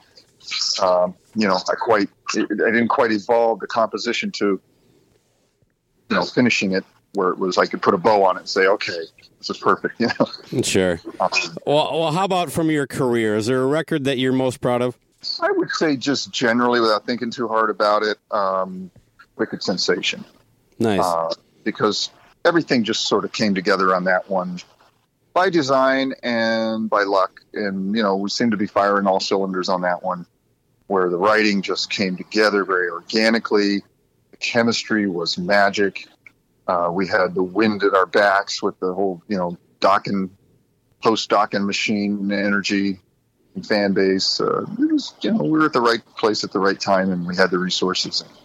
um, you know, I quite, I didn't quite evolve the composition to, you know, finishing it where it was I could put a bow on it and say, okay, this is perfect, you know. Sure. Um, Well, well, how about from your career? Is there a record that you're most proud of? I would say just generally, without thinking too hard about it, um, Wicked Sensation. Nice. Uh, because everything just sort of came together on that one by design and by luck. And, you know, we seem to be firing all cylinders on that one, where the writing just came together very organically. The chemistry was magic. Uh, we had the wind at our backs with the whole, you know, docking, post-docking machine energy and fan base. Uh, it was, you know, we were at the right place at the right time, and we had the resources. And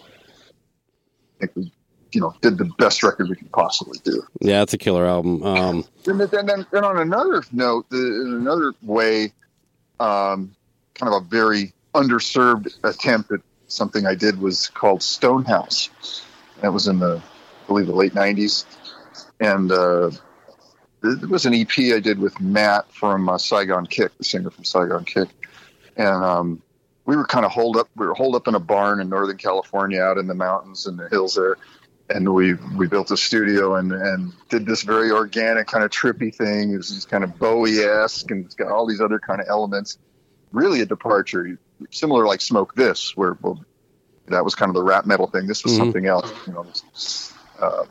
I think we, you know, did the best record we could possibly do. Yeah, it's a killer album. Um, And then, then, then on another note, the, in another way, um, kind of a very underserved attempt at something I did was called Stonehouse. That was in the, I believe, the late nineties. And uh, it was an E P I did with Matt from uh, Saigon Kick, the singer from Saigon Kick. And um, we were kind of holed up. We were holed up in a barn in Northern California, out in the mountains and the hills there. And we, we built a studio and, and did this very organic kind of trippy thing. It was just kind of Bowie-esque, and it's got all these other kind of elements. Really a departure, similar like Smoke This, where well, that was kind of the rap metal thing. This was mm-hmm. something else, you know. Uh,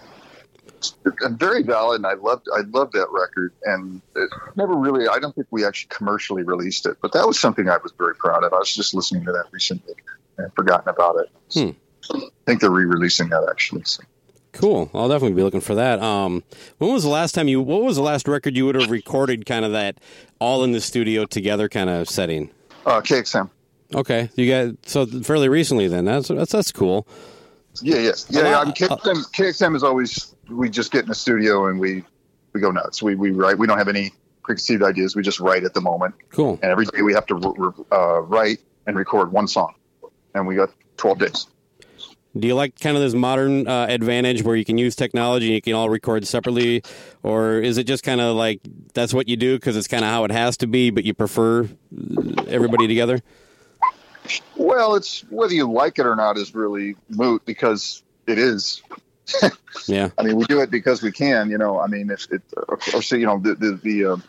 and very valid, and I loved I loved that record. And it never really, I don't think we actually commercially released it, but that was something I was very proud of. I was just listening to that recently and forgotten about it. Hmm. I think they're re-releasing that actually. So. Cool. I'll definitely be looking for that. Um, when was the last time you? What was the last record you would have recorded? Kind of that all in the studio together kind of setting. Uh, K X M. Okay, you got so fairly recently then. That's that's that's cool. Yeah, yeah, yeah. yeah. I mean, K X M, uh, K X M is always we just get in the studio and we we go nuts. We we write. We don't have any preconceived ideas. We just write at the moment. Cool. And every day we have to uh, write and record one song, and we got twelve days. Do you like kind of this modern uh, advantage where you can use technology and you can all record separately? Or is it just kind of like that's what you do because it's kind of how it has to be, but you prefer everybody together? Well, it's whether you like it or not is really moot because it is. Yeah. I mean, we do it because we can, you know. I mean, if it, of course, you know, the, the, the, uh,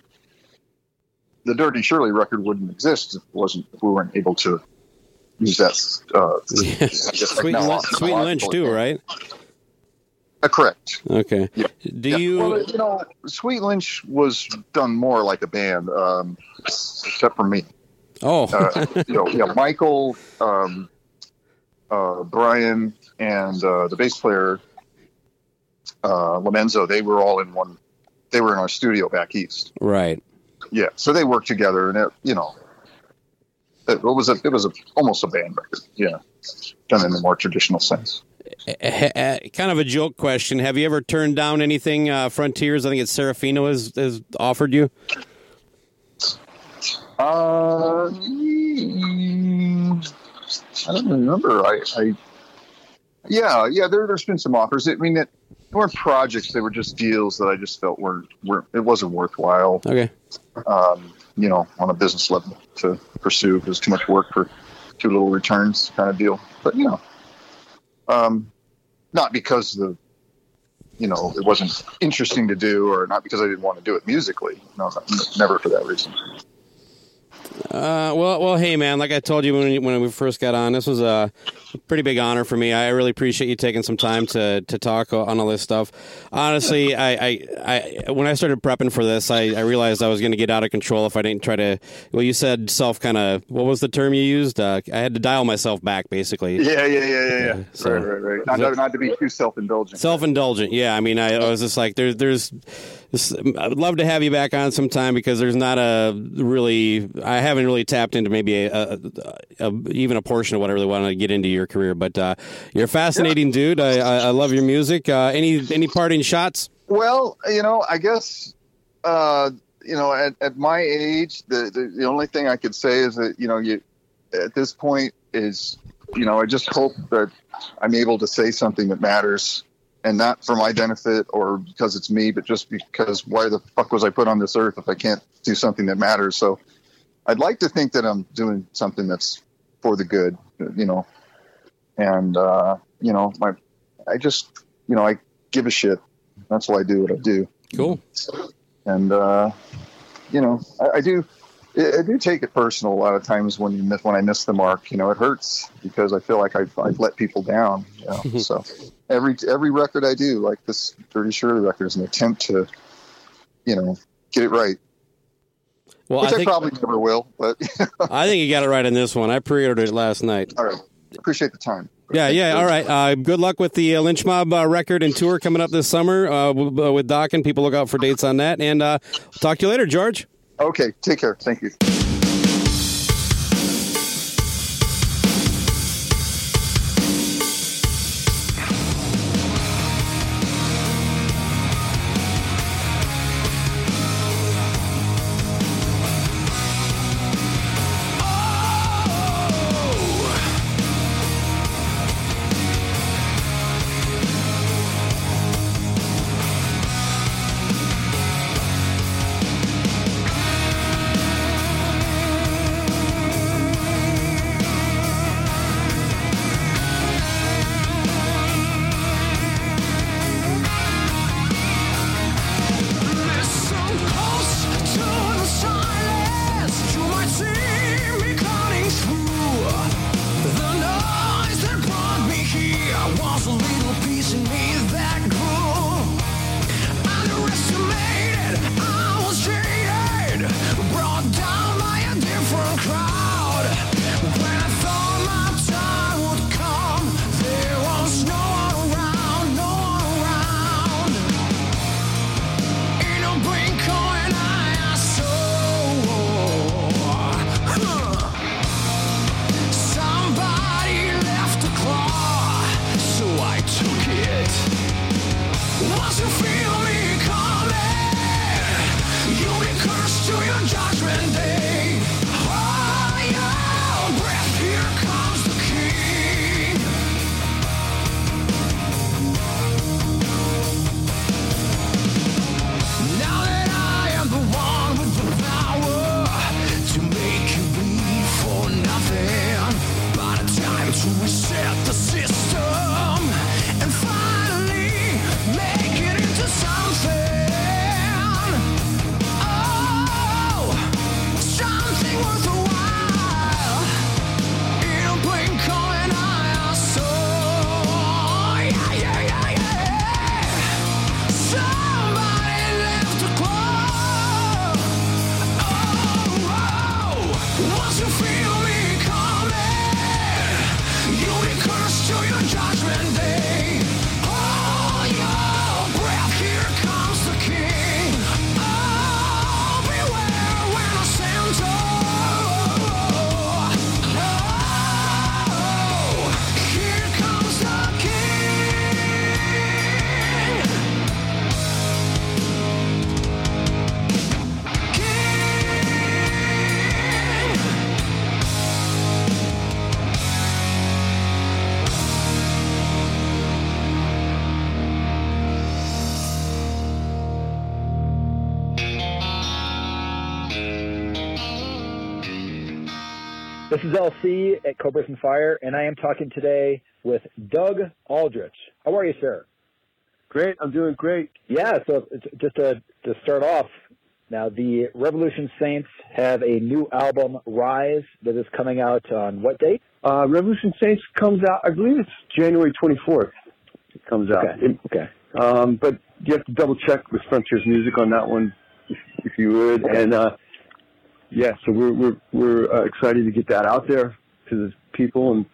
the Dirty Shirley record wouldn't exist if it wasn't, if we weren't able to use that. Uh, yeah. Sweet, and, Sweet and Lynch too, right? Uh, correct. Okay. Yeah. Do yeah. you? Well, you know, Sweet Lynch was done more like a band, um, except for me. Oh. uh, you know, yeah, Michael, um, uh, Brian, and uh, the bass player uh, Lomenzo. They were all in one. They were in our studio back east. Right. Yeah. So they worked together, and it, you know. It was a, it was a, almost a band record, yeah, done in a more traditional sense. Kind of a joke question. Have you ever turned down anything uh, Frontiers? I think it's Serafino has, has offered you. Uh, I don't remember. I, I yeah, yeah. There, there's been some offers. I mean, it weren't projects; they were just deals that I just felt weren't, weren't it wasn't worthwhile. Okay. Um, you know, on a business level to pursue. It was too much work for too little returns kind of deal. But, you know, um, not because the, you know, it wasn't interesting to do or not because I didn't want to do it musically. No, never for that reason. Uh, well, well, hey, man, like I told you when, when we first got on, this was a pretty big honor for me. I really appreciate you taking some time to, to talk on all this stuff. Honestly, I, I, I when I started prepping for this, I, I realized I was going to get out of control if I didn't try to, well, you said self kind of, what was the term you used? Uh, I had to dial myself back, basically. Yeah, yeah, yeah, yeah, yeah. So, right, right, right. Not, not to be too self-indulgent. Self-indulgent, yeah. I mean, I, I was just like, there's, there's, I would love to have you back on sometime because there's not a really, I haven't really tapped into maybe a, a, a, a even a portion of what I really want to get into your career. But uh, you're a fascinating yeah. dude. I, I, I love your music. Uh, any any parting shots? Well, you know, I guess, uh, you know, at, at my age, the, the the only thing I could say is that, you know, you at this point is, you know, I just hope that I'm able to say something that matters. And not for my benefit or because it's me, but just because why the fuck was I put on this earth if I can't do something that matters? So I'd like to think that I'm doing something that's for the good, you know, and, uh, you know, my, I just, you know, I give a shit. That's why I do what I do. Cool. And, uh, you know, I, I do, I do take it personal a lot of times when you miss, when I miss the mark. You know, it hurts because I feel like I've, I've let people down. You know? So every every record I do, like this Dirty Shirley record, is an attempt to, you know, get it right. Well, Which I, I think, probably never will, but I think you got it right on this one. I pre-ordered it last night. All right, appreciate the time. Yeah, yeah. All right. Uh, good luck with the uh, Lynch Mob uh, record and tour coming up this summer uh, w- with Doc, and people look out for dates on that. And uh, talk to you later, George. Okay, take care. Thank you. This is L C at Cobras and Fire, and I am talking today with Doug Aldrich. How are you, sir? Great. I'm doing great. Yeah, so just to, to start off, now the Revolution Saints have a new album, Rise, that is coming out on what date? Uh, Revolution Saints comes out, I believe it's January twenty-fourth. It comes out. Okay. It, okay. Um, but you have to double check with Frontiers Music on that one, if, if you would. Okay. And uh, yeah, so we're we're we're uh, excited to get that out there to the people, and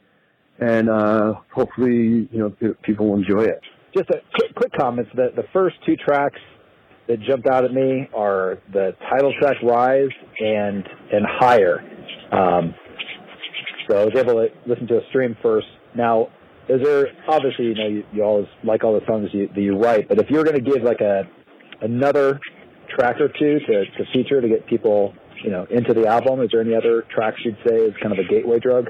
and uh, hopefully, you know, people will enjoy it. Just a quick, quick comment. The the first two tracks that jumped out at me are the title track Rise and and Higher. Um, so I was able to listen to a stream first. Now, is there, obviously, you know, you, you always like all the songs you, that you write, but if you're going to give like a another track or two to, to feature to get people, you know, into the album, is there any other tracks you'd say is kind of a gateway drug?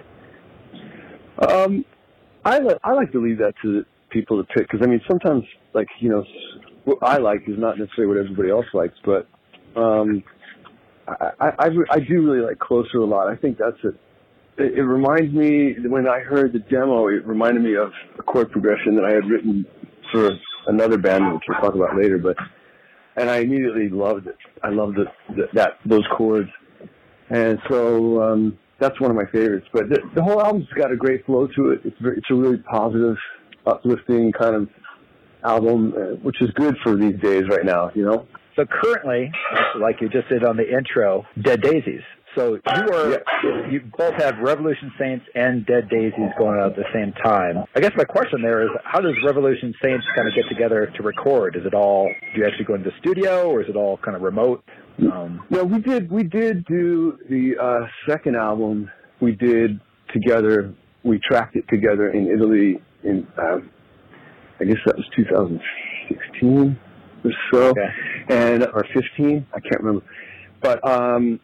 Um, I li- I like to leave that to the people to pick, because I mean sometimes, like, you know, what I like is not necessarily what everybody else likes, but um, I, I, I, I do really like Closer a lot. I think that's it. It, it reminds me, when I heard the demo, it reminded me of a chord progression that I had written for another band, which we'll talk about later. But and I immediately loved it. I loved it, the, that those chords, and so um, that's one of my favorites. But the, the whole album's got a great flow to it. It's very, it's a really positive, uplifting kind of album, uh, which is good for these days right now, you know. So currently, like you just did on the intro, Dead Daisies. So you are, yeah. you both have Revolution Saints and Dead Daisies going on at the same time. I guess my question there is, how does Revolution Saints kind of get together to record? Is it all, do you actually go into the studio, or is it all kind of remote? Um, no, we did, we did do the uh, second album. We did together. We tracked it together in Italy in, um, I guess that was two thousand sixteen or so, okay. and or fifteen. I can't remember, but. Um,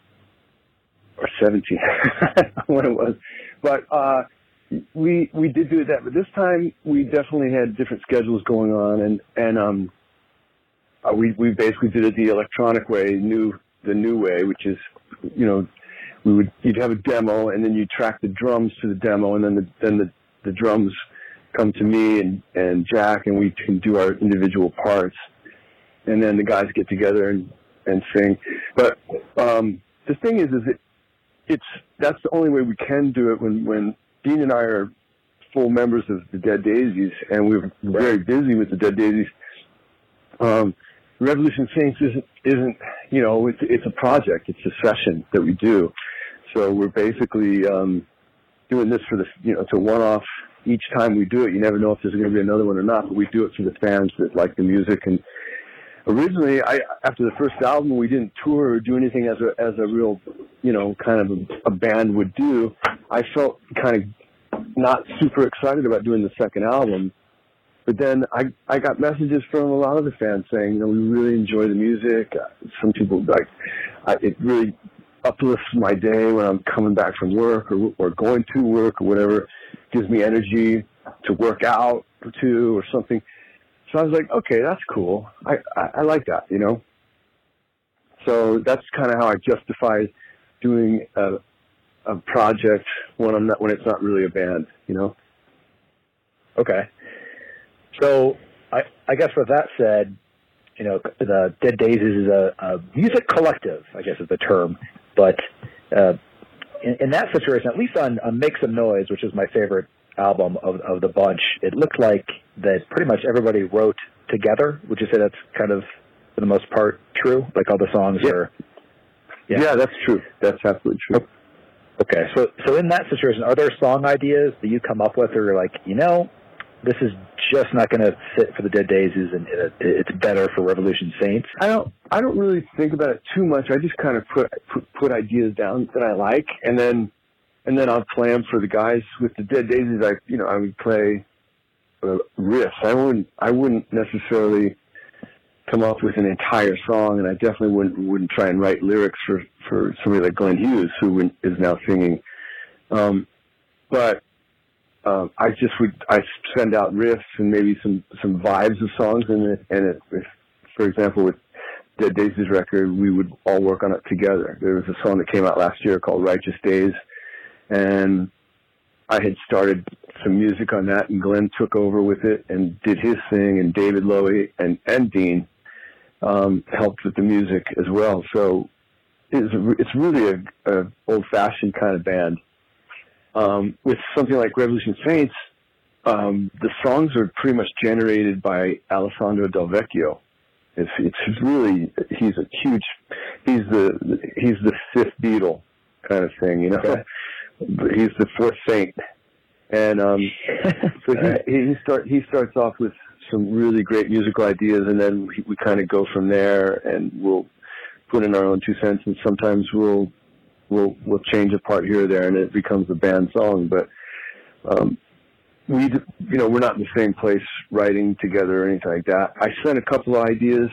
or seventeen, when it was. But uh, we we did do that. But this time we definitely had different schedules going on, and and um, uh, we we basically did it the electronic way, new the new way, which is, you know, we would you'd have a demo, and then you track the drums to the demo, and then the then the, the drums come to me and and Jack, and we can do our individual parts, and then the guys get together and and sing. But um, the thing is, is it. It's that's the only way we can do it when, when Dean and I are full members of the Dead Daisies, and we're very busy with the Dead Daisies. Um, Revolution Saints isn't isn't you know it's it's a project, it's a session that we do. So we're basically um, doing this for the you know it's a one-off each time we do it. You never know if there's going to be another one or not, but we do it for the fans that like the music. And originally, I after the first album, we didn't tour or do anything as a as a real, you know, kind of a, a band would do. I felt kind of not super excited about doing the second album, but then I I got messages from a lot of the fans saying, you know, we really enjoy the music. Some people like I, it really uplifts my day when I'm coming back from work or or going to work or whatever. Gives me energy to work out or two or something. So I was like, okay, that's cool. I, I, I like that, you know. So that's kind of how I justify doing a, a project when I'm not when it's not really a band, you know. Okay. So I I guess with that said, you know, the Dead Daisies is a, a music collective, I guess is the term. But uh, in, in that situation, at least on, on Make Some Noise, which is my favorite album of of the bunch, it looked like that pretty much everybody wrote together. Would you say that's kind of, for the most part, true? Like all the songs yeah. are... Yeah. yeah, that's true. That's absolutely true. Okay, so so in that situation, are there song ideas that you come up with, or you're like, you know, this is just not going to fit for the Dead Daisies, and it, it's better for Revolution Saints? I don't. I don't really think about it too much. I just kind of put put, put ideas down that I like, and then and then I'll play them for the guys. With the Dead Daisies, I you know I would play uh, riffs. I wouldn't. I wouldn't necessarily come up with an entire song, and I definitely wouldn't wouldn't try and write lyrics for for somebody like Glenn Hughes, who is now singing. Um, but um, I just would I send out riffs and maybe some some vibes of songs, and it, and it, if, for example, with Dead Daisies record, we would all work on it together. There was a song that came out last year called Righteous Days, and I had started some music on that, and Glenn took over with it and did his thing, and David Lowy and, and Dean um, helped with the music as well. So it's, it's really a, a old-fashioned kind of band. Um, with something like Revolution Saints, um, the songs are pretty much generated by Alessandro Del Vecchio. It's, it's really, he's a huge, he's the, he's the fifth Beatle kind of thing, you know. Okay. He's the fourth saint. And um, so he, he, start, he starts off with some really great musical ideas, and then we, we kind of go from there, and we'll put in our own two cents, and sometimes we'll we'll we'll change a part here or there, and it becomes a band song. But um, we, you know, we're not in the same place writing together or anything like that. I sent a couple of ideas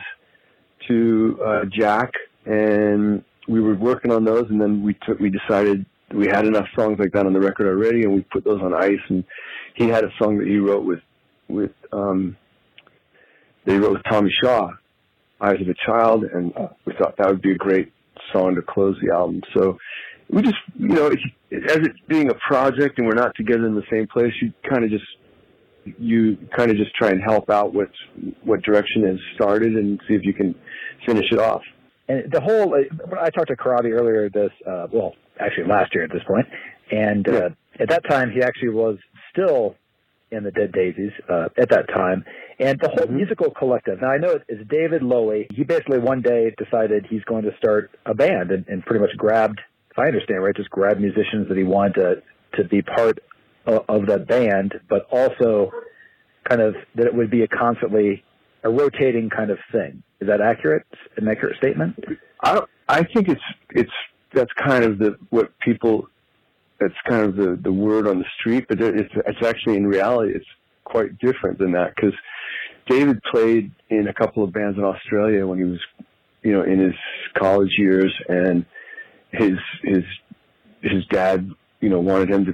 to uh, Jack, and we were working on those, and then we took we decided we had enough songs like that on the record already, and we put those on ice. And he had a song that he wrote with with um, that he wrote with Tommy Shaw, "Eyes of a Child," and we thought that would be a great song to close the album. So we just, you know, it, as it being a project and we're not together in the same place, you kind of just, you kind of just try and help out what, what direction has started and see if you can finish it off. And the whole, I talked to Corabi earlier this, uh, well, actually last year at this point, and uh, at that time he actually was still in the Dead Daisies uh, at that time, and the whole mm-hmm. musical collective. Now I know it's David Lowy. He basically one day decided he's going to start a band, and, and pretty much grabbed, if I understand right, just grabbed musicians that he wanted to to be part of, of that band, but also kind of that it would be a constantly a rotating kind of thing. Is that accurate? An accurate statement? I don't, I think it's it's that's kind of the what people. That's kind of the, the word on the street, but it's it's actually in reality it's quite different than that, because David played in a couple of bands in Australia when he was, you know, in his college years, and his his his dad, you know, wanted him to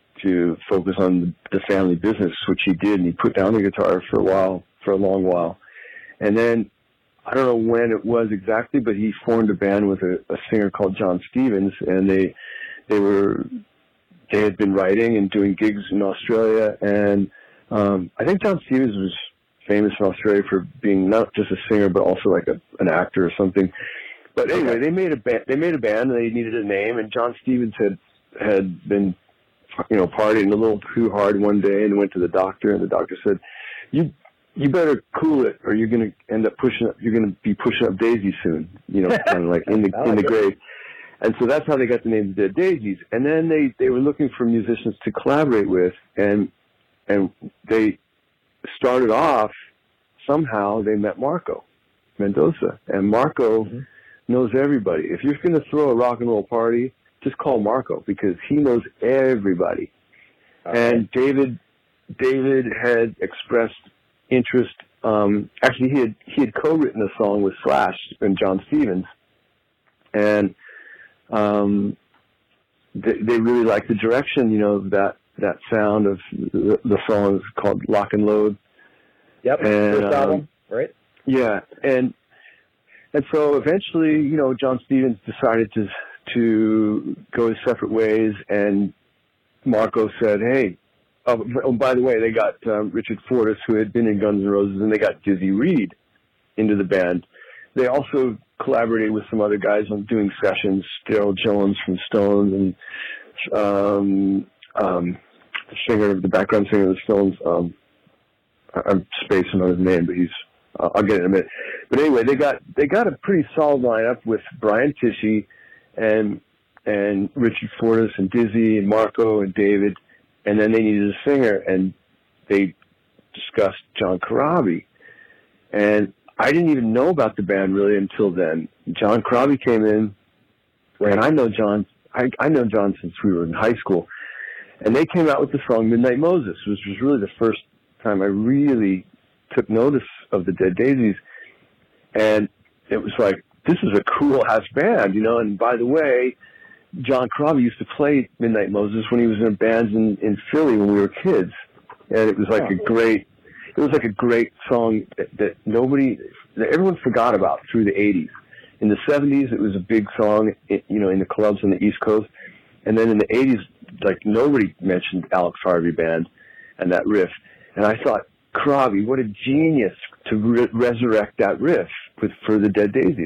to focus on the family business, which he did, and he put down the guitar for a while, for a long while, and then I don't know when it was exactly, but he formed a band with a, a singer called John Stevens, and they they were. They had been writing and doing gigs in Australia, and um, I think John Stevens was famous in Australia for being not just a singer, but also like a, an actor or something. But anyway, they made a band. They made a band, and they needed a name. And John Stevens had had been, you know, partying a little too hard one day, and went to the doctor. And the doctor said, "You you better cool it, or you're going to end up pushing up. You're going to be pushing up daisies soon. You know, kind of like in the in the grave." And so that's how they got the name Dead Daisies. And then they, they were looking for musicians to collaborate with, and and they started off, somehow they met Marco Mendoza. And Marco mm-hmm. knows everybody. If you're going to throw a rock and roll party, just call Marco, because he knows everybody. Okay. And David David had expressed interest. Um, actually, he had, he had co-written a song with Slash and John Stevens. And Um, they, they really like the direction, you know, that, that sound of the, the song is called Lock and Load. Yep. And, first album, um, right? Yeah. And, and so eventually, you know, John Stevens decided to, to go his separate ways, and Marco said, hey, oh, oh by the way, they got um, Richard Fortus, who had been in Guns N' Roses, and they got Dizzy Reed into the band. They also collaborated with some other guys on doing sessions, Daryl Jones from Stones, and um, um, the singer, the background singer of the Stones. Um, I'm spacing on his name, but he's. Uh, I'll get it in a minute. But anyway, they got they got a pretty solid lineup with Brian Tichy and and Richard Fortus and Dizzy and Marco and David, and then they needed a singer, and they discussed John Corabi, and I didn't even know about the band really until then. John Corabi came in, and I know John. I, I know John since we were in high school, and they came out with the song "Midnight Moses," which was really the first time I really took notice of the Dead Daisies, and it was like, this is a cool ass band, you know. And by the way, John Corabi used to play Midnight Moses when he was in bands in, in Philly when we were kids, and it was like oh. a great. It was like a great song that, that nobody, that everyone forgot about through the eighties. In the seventies, it was a big song, you know, in the clubs on the East Coast. And then in the eighties, like, nobody mentioned Alex Harvey Band and that riff. And I thought, Corabi, what a genius to re- resurrect that riff with, for the Dead Daisies.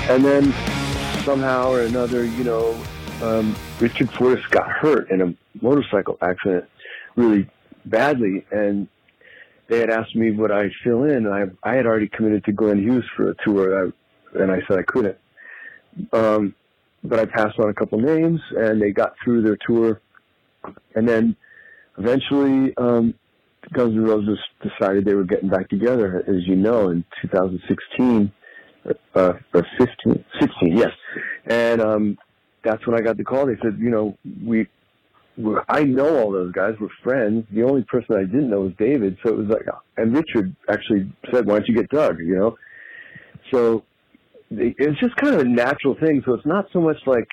And then somehow or another, you know, um, Richard Fortus got hurt in a motorcycle accident really badly, and they had asked me would I fill in. I I had already committed to Glenn Hughes for a tour, I, and I said I couldn't. Um, but I passed on a couple names, and they got through their tour. And then eventually, um, Guns N' Roses decided they were getting back together, as you know, in two thousand sixteen, uh, or fifteen, sixteen, yes. And um, that's when I got the call. They said, you know, we, we're, I know all those guys. We're friends. The only person I didn't know was David. So it was like, and Richard actually said, why don't you get Doug, you know? So it's just kind of a natural thing. So it's not so much like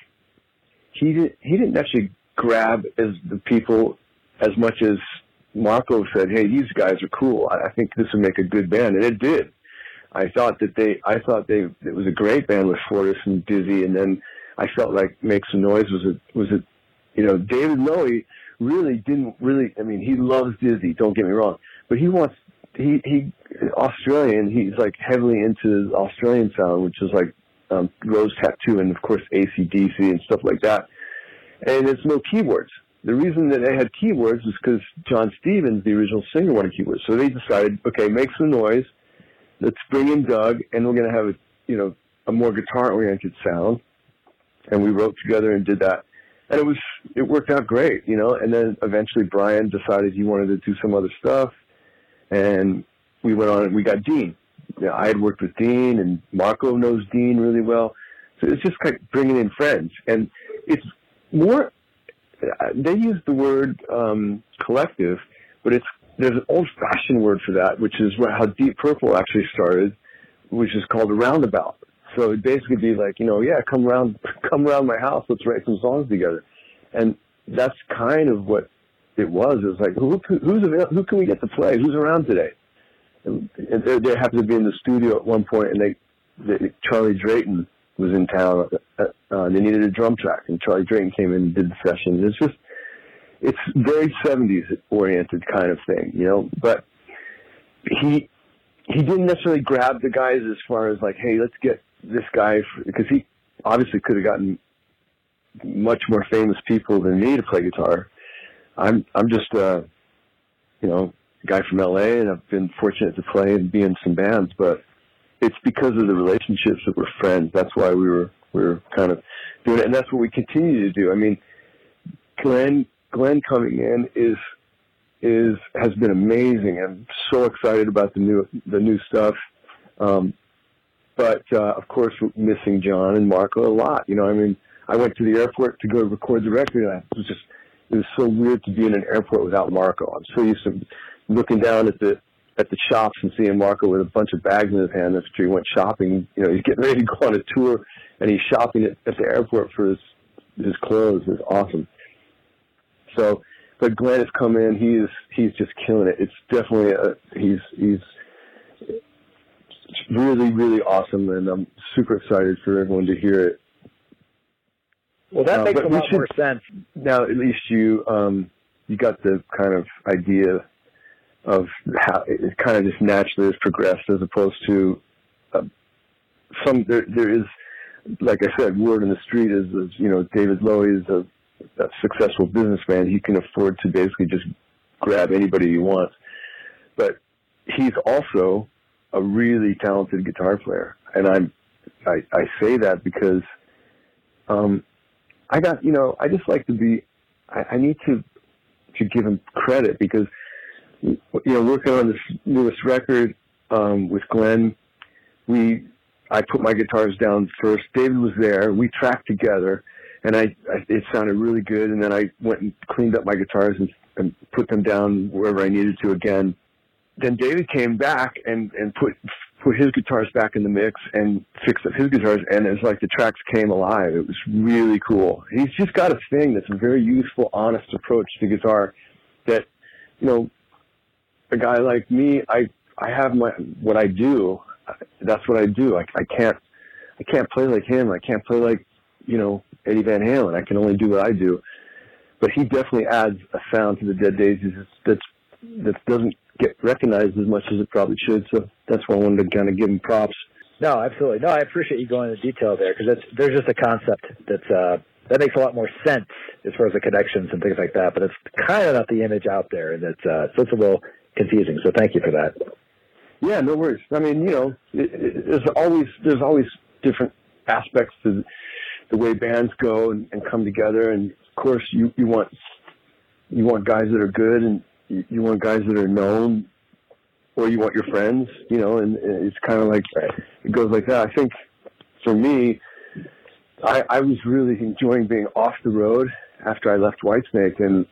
he didn't, he didn't actually grab as the people as much as Marco said, hey, these guys are cool. I, I think this would make a good band. And it did. I thought that they, I thought they, it was a great band with Fortus and Dizzy. And then I felt like Make Some Noise was a, was a, you know, David Lowy really didn't really, I mean, he loves Dizzy, don't get me wrong, but he wants, he, he, Australian, he's like heavily into the Australian sound, which is like um, Rose Tattoo and of course A C D C and stuff like that. And it's no keyboards. The reason that they had keyboards is because John Stevens, the original singer, wanted keyboards. So they decided, okay, Make Some Noise, let's bring in Doug, and we're going to have a, you know, a more guitar-oriented sound. And we wrote together and did that. And it was, it worked out great, you know. And then eventually Brian decided he wanted to do some other stuff. And we went on and we got Dean. You know, I had worked with Dean, and Marco knows Dean really well. So it's just like bringing in friends. And it's more, they use the word um, collective, but it's, there's an old-fashioned word for that, which is how Deep Purple actually started, which is called a roundabout. So it'd basically be like, you know, yeah, come around, come around my house, let's write some songs together. And that's kind of what it was. It was like, who, who's available, who can we get to play? Who's around today? And they, they happened to be in the studio at one point, and they, they Charlie Drayton was in town. Uh, uh, they needed a drum track, and Charlie Drayton came in and did the session. It's just, it's very seventies oriented kind of thing, you know. But he he didn't necessarily grab the guys as far as like, hey, let's get this guy, because he obviously could have gotten much more famous people than me to play guitar. I'm I'm just uh, you know, a guy from L A, and I've been fortunate to play and be in some bands, but it's because of the relationships that we're friends. That's why we were we were kind of doing it, and that's what we continue to do. I mean, Glenn Glenn coming in is is has been amazing. I'm so excited about the new the new stuff. Um, but uh, of course, we're missing John and Marco a lot. You know, I mean, I went to the airport to go record the record, and I was just it was so weird to be in an airport without Marco. I'm so used to looking down at the at the shops and seeing Marco with a bunch of bags in his hand after he went shopping. You know, he's getting ready to go on a tour, and he's shopping at, at the airport for his his clothes. It's awesome. So, but Glenn has come in. He is he's just killing it. It's definitely a, he's he's really really awesome, and I'm super excited for everyone to hear it. Well, that uh, makes a lot should, more sense. Now, at least you um, you got the kind of idea of how it kind of just naturally has progressed, as opposed to uh, some. There, there is, like I said, word in the street is, is you know, David Lowy is a, a successful businessman. He can afford to basically just grab anybody he wants, but he's also a really talented guitar player, and I'm I, I say that because. Um, I got, you know, I just like to be, I, I need to, to give him credit because, you know, working on this newest record, um, with Glenn, we, I put my guitars down first. David was there. We tracked together, and I, I it sounded really good. And then I went and cleaned up my guitars and, and put them down wherever I needed to again. Then David came back and, and put, put his guitars back in the mix and fixed up his guitars, and it's like the tracks came alive. It was really cool. He's just got a thing that's a very useful, honest approach to guitar that, you know, a guy like me, I, I have my, what I do, that's what I do. I, I can't, I can't play like him. I can't play like, you know, Eddie Van Halen. I can only do what I do. But he definitely adds a sound to the Dead Daisies that's, that doesn't get recognized as much as it probably should. So that's why I wanted to kind of give him props. No, absolutely. No, I appreciate you going into detail there because there's just a concept that's uh, that makes a lot more sense as far as the connections and things like that. But it's kind of not the image out there, and it's uh, so it's a little confusing. So thank you for that. Yeah, no worries. I mean, you know, it, it, there's always there's always different aspects to the way bands go and, and come together, and of course, you, you want you want guys that are good, and you, you want guys that are known. Or you want your friends, you know, and, and it's kind of like, it goes like that. I think for me, I, I was really enjoying being off the road after I left Whitesnake, and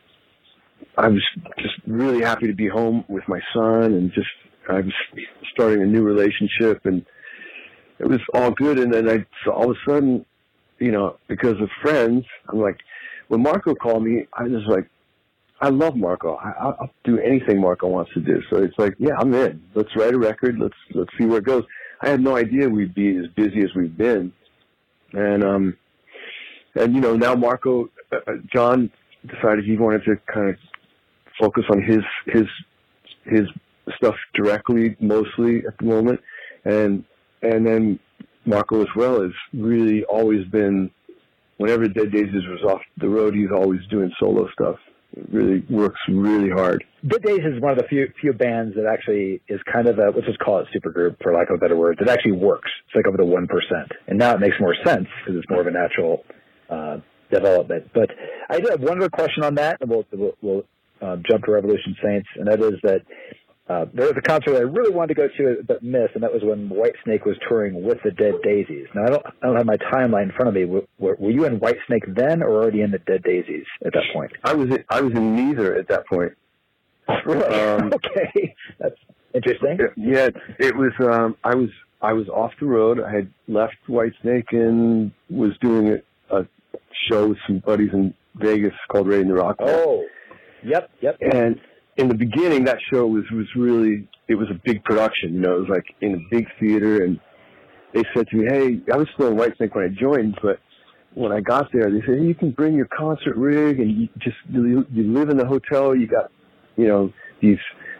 I was just really happy to be home with my son, and just, I was starting a new relationship, and it was all good. And then I, so all of a sudden, you know, because of friends, I'm like, when Marco called me, I was like, I love Marco. I, I'll do anything Marco wants to do. So it's like, yeah, I'm in. Let's write a record. Let's let's see where it goes. I had no idea we'd be as busy as we've been, and um, and you know now Marco, uh, John decided he wanted to kind of focus on his his his stuff directly, mostly at the moment, and and then Marco as well has really always been. Whenever Dead Daisies was off the road, he's always doing solo stuff. It really works really hard. Dead Daisies is one of the few few bands that actually is kind of a, let's just call it supergroup, for lack of a better word, that actually works. It's like over the one percent. And now it makes more sense because it's more of a natural uh, development. But I do have one other question on that, and we'll, we'll, we'll uh, jump to Revolution Saints, and that is that uh, there was a concert that I really wanted to go to but missed, and that was when Whitesnake was touring with the Dead Daisies. Now, I don't, I don't have my timeline in front of me. Were, were you in Whitesnake then, or already in the Dead Daisies at that point? I was in, I was in neither at that point. Really? Um, okay, that's interesting. Yeah, it was. Um, I was I was off the road. I had left Whitesnake and was doing a, a show with some buddies in Vegas called Raiding the Rock. Oh, yep, yep. And in the beginning, that show was, was really, it was a big production, you know, it was like in a big theater, and they said to me, hey, I was still in Whitesnake when I joined, but when I got there, they said, hey, you can bring your concert rig, and you just, you, you live in the hotel, you got, you know, these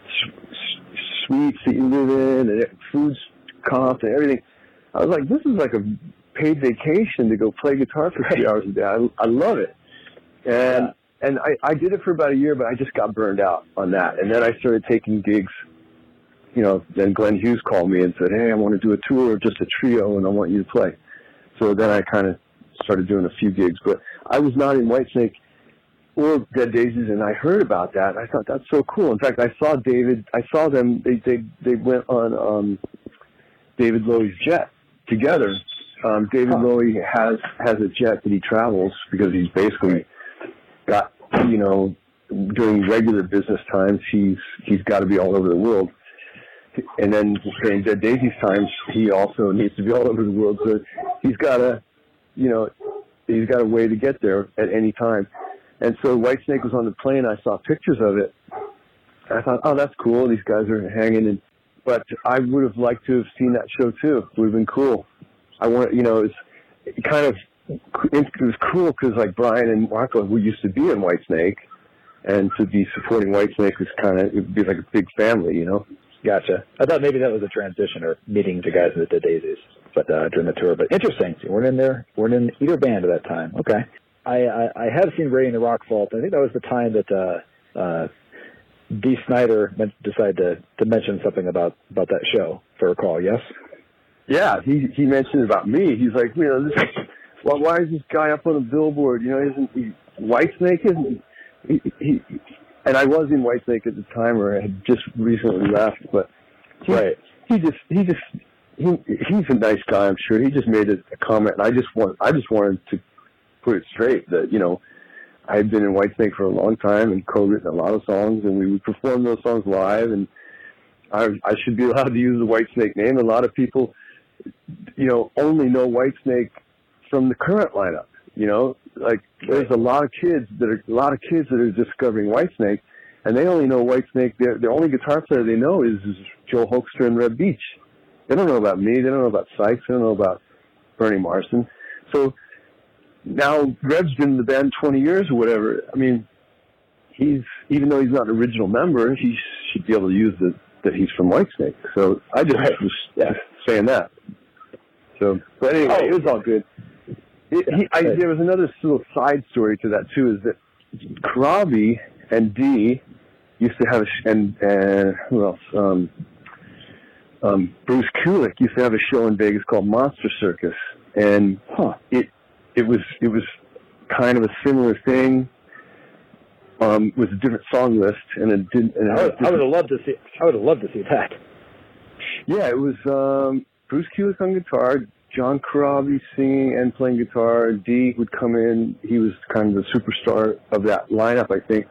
suites that you live in, and food's comped and everything. I was like, this is like a paid vacation to go play guitar for three hours a day. I, I love it. And, yeah. And I, I did it for about a year, but I just got burned out on that. And then I started taking gigs. You know, then Glenn Hughes called me and said, hey, I want to do a tour of just a trio, and I want you to play. So then I kind of started doing a few gigs. But I was not in Whitesnake or Dead Daisies, and I heard about that. And I thought, that's so cool. In fact, I saw David, I saw them, they they, they went on um, David Lowey's jet together. Um, David huh. Lowy has, has a jet that he travels because he's basically got, you know, during regular business times, he's he's got to be all over the world. And then during Dead Daisies times, he also needs to be all over the world. So he's got a, you know, he's got a way to get there at any time. And so Whitesnake was on the plane. I saw pictures of it. I thought, oh, that's cool. These guys are hanging. And, but I would have liked to have seen that show too. It would have been cool. I want, you know, it's it kind of, it was cool because like Brian and Marco, who used to be in Whitesnake, and to be supporting Whitesnake was kind of, it would be like a big family, you know? Gotcha. I thought maybe that was a transition or meeting the guys in the Dead Daisies, but uh, during the tour. But interesting. So we're in there. We're in either band at that time. Okay. I, I, I have seen Raiding the Rock Vault. I think that was the time that uh, uh, Dee Snider decided to, to mention something about, about that show, if I recall, yes? Yeah, he he mentioned about me. He's like, you know, this is, well, why is this guy up on a billboard? You know, isn't he Whitesnake? Isn't he, he? And I was in Whitesnake at the time, or I had just recently left. But he, right. he just he just he he's a nice guy, I'm sure. He just made a, a comment, and I just want I just wanted to put it straight that, you know, I had been in Whitesnake for a long time and co-written a lot of songs, and we would perform those songs live, and I I should be allowed to use the Whitesnake name. A lot of people, you know, only know Whitesnake from the current lineup. You know, like there's a lot of kids that are a lot of kids that are discovering Whitesnake, and they only know Whitesnake. Their the only guitar player they know is, is Joe Hoekstra and Reb Beach. They don't know about me. They don't know about Sykes. They don't know about Bernie Marsden. So now Reb's been in the band twenty years or whatever. I mean, he's even though he's not an original member, he should be able to use the that he's from Whitesnake. So I just was yeah, saying that. So, but anyway, oh. it was all good. It, he, I, there was another little side story to that too. Is that Corabi and Dee used to have a sh- and and who else? Um, um, Bruce Kulick used to have a show in Vegas called Monster Circus, and huh, it it was it was kind of a similar thing. Um, with a different song list, and it didn't. And it I, would, I would have loved to see. I would have loved to see that. Yeah, it was um, Bruce Kulick on guitar, John Corabi singing and playing guitar. Dee would come in. He was kind of the superstar of that lineup, I think.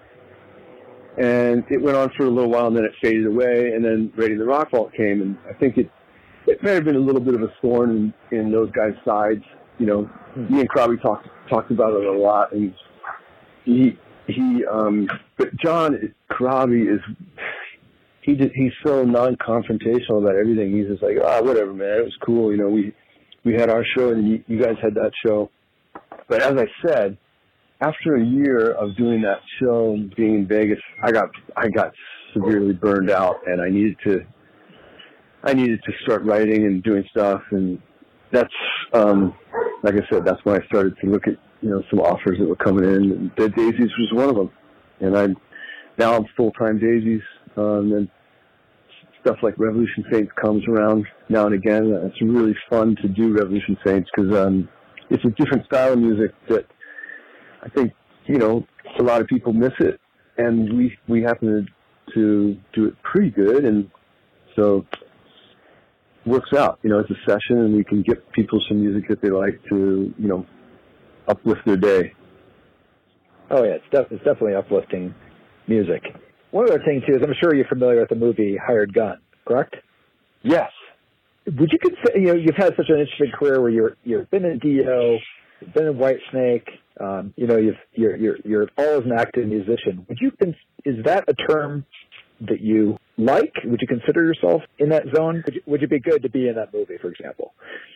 And it went on for a little while, and then it faded away. And then Raiding the Rock Vault came, and I think it it may have been a little bit of a thorn in, in those guys' sides. You know, mm-hmm. me and Corabi talked talked about it a lot, and he. He, um, but John Corabi is, he did, he's so non-confrontational about everything. He's just like, ah, oh, whatever, man. It was cool. You know, we, we had our show and you, you guys had that show. But as I said, after a year of doing that show, being in Vegas, I got, I got severely burned out, and I needed to, I needed to start writing and doing stuff. And that's, um, like I said, that's when I started to look at, you know, some offers that were coming in, and Dead Daisies was one of them. And I, now I'm full-time Daisies, um, and stuff like Revolution Saints comes around now and again. It's really fun to do Revolution Saints because um, it's a different style of music that I think, you know, a lot of people miss it, and we we happen to, to do it pretty good, and so it works out. You know, it's a session, and we can get people some music that they like to, you know, uplift their day. Oh yeah, it's, def- it's definitely uplifting music. One other thing too is I'm sure you're familiar with the movie Hired Gun, correct? Yes. Would you consider, you know, you've had such an interesting career where you're you've been in Dio, you've been in Whitesnake, um, you know, you've you're you're you're always an active musician. Would you cons- is that a term that you like? Would you consider yourself in that zone? Would you, would you be good to be in that movie, for example?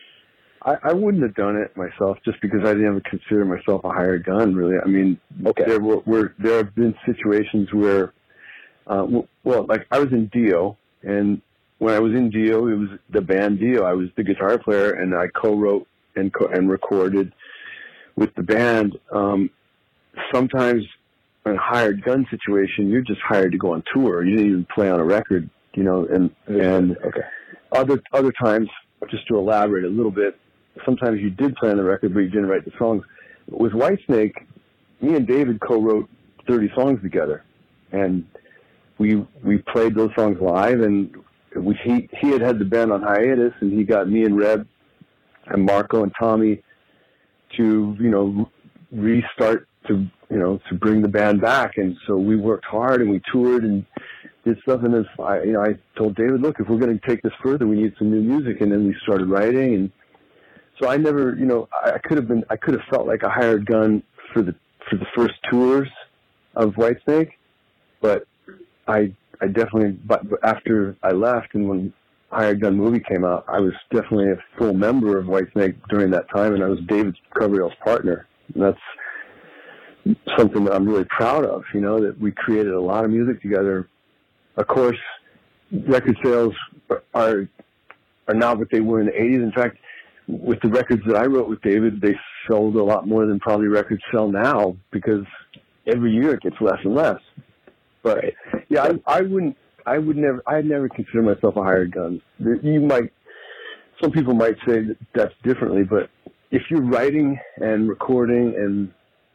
I, I wouldn't have done it myself just because I didn't ever consider myself a hired gun, really. I mean, okay. there were, were there have been situations where, uh, well, like I was in Dio, and when I was in Dio, it was the band Dio. I was the guitar player, and I co-wrote and co- and recorded with the band. Um, sometimes in a hired gun situation, you're just hired to go on tour. You didn't even play on a record, you know. And and okay. other other times, just to elaborate a little bit, sometimes you did play on the record, but you didn't write the songs. With Whitesnake, me and David co-wrote thirty songs together, and we we played those songs live. And we, he he had had the band on hiatus, and he got me and Reb and Marco and Tommy to you know restart to you know to bring the band back. And so we worked hard and we toured and did stuff. And as I you know I told David, look, if we're going to take this further, we need some new music. And then we started writing. And so I never, you know, I could have been, I could have felt like a hired gun for the for the first tours of Whitesnake, but I, I definitely, but after I left and when Hired Gun movie came out, I was definitely a full member of Whitesnake during that time, and I was David Coverdale's partner. And that's something that I'm really proud of. You know, that we created a lot of music together. Of course, record sales are are not what they were in the eighties. In fact, with the records that I wrote with David, they sold a lot more than probably records sell now because every year it gets less and less. But yeah, I, I wouldn't, I would never, I'd never consider myself a hired gun. You might, some people might say that that's differently, but if you're writing and recording and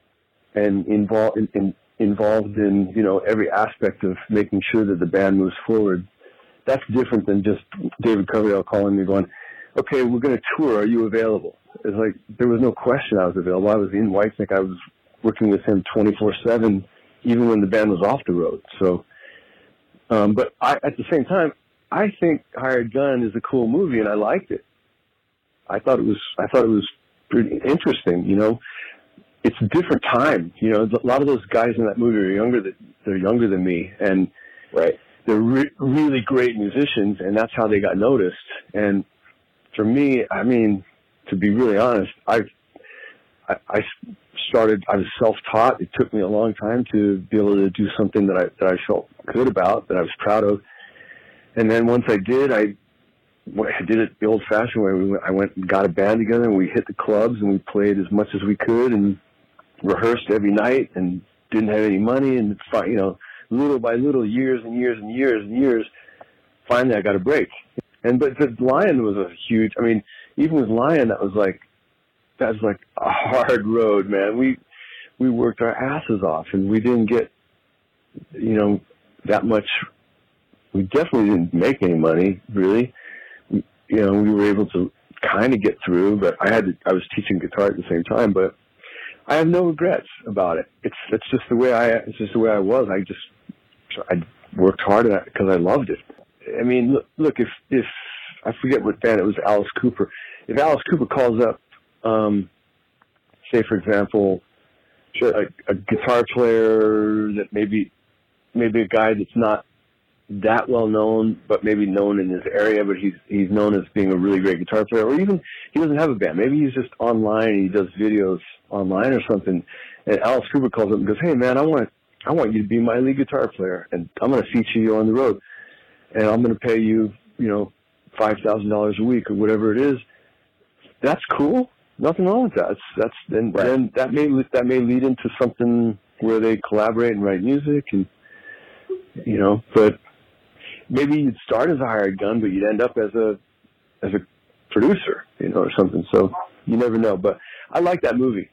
and involved in, in, involved in you know every aspect of making sure that the band moves forward, that's different than just David Coverdale calling me going, okay, we're going to tour. Are you available? It's like, there was no question I was available. I was in Whitesnake. I was working with him twenty-four seven, even when the band was off the road. So, um, but I, at the same time, I think Hired Gun is a cool movie, and I liked it. I thought it was, I thought it was pretty interesting. You know, it's a different time. You know, a lot of those guys in that movie are younger than they're younger than me, and right, they're re- really great musicians, and that's how they got noticed. And for me, I mean, to be really honest, I've, I I started. I was self-taught. It took me a long time to be able to do something that I that I felt good about, that I was proud of. And then once I did, I I did it the old-fashioned way. We went, I went and got a band together, and we hit the clubs, and we played as much as we could, and rehearsed every night, and didn't have any money, and you know, little by little, years and years and years and years, finally I got a break. And but the Lion was a huge. I mean, even with Lion, that was like that was like a hard road, man. We we worked our asses off, and we didn't get, you know, that much. We definitely didn't make any money, really. We, you know, we were able to kind of get through, but I had to, I was teaching guitar at the same time, but I have no regrets about it. It's it's just the way I it's just the way I was. I just I worked hard at it because I loved it. I mean, look, look if if I forget what band it was, Alice Cooper. If Alice Cooper calls up, um, say for example, a, a guitar player that maybe maybe a guy that's not that well known, but maybe known in his area, but he's he's known as being a really great guitar player, or even he doesn't have a band. Maybe he's just online and he does videos online or something. And Alice Cooper calls up and goes, "Hey man, I want I want you to be my lead guitar player, and I'm going to feature you on the road, and I'm going to pay you, you know, five thousand dollars a week or whatever it is." That's cool. Nothing wrong with that. That's, that's then right. then that may that may lead into something where they collaborate and write music, and you know, but. Maybe you'd start as a hired gun, but you'd end up as a as a producer, you know, or something. So you never know. But I like that movie.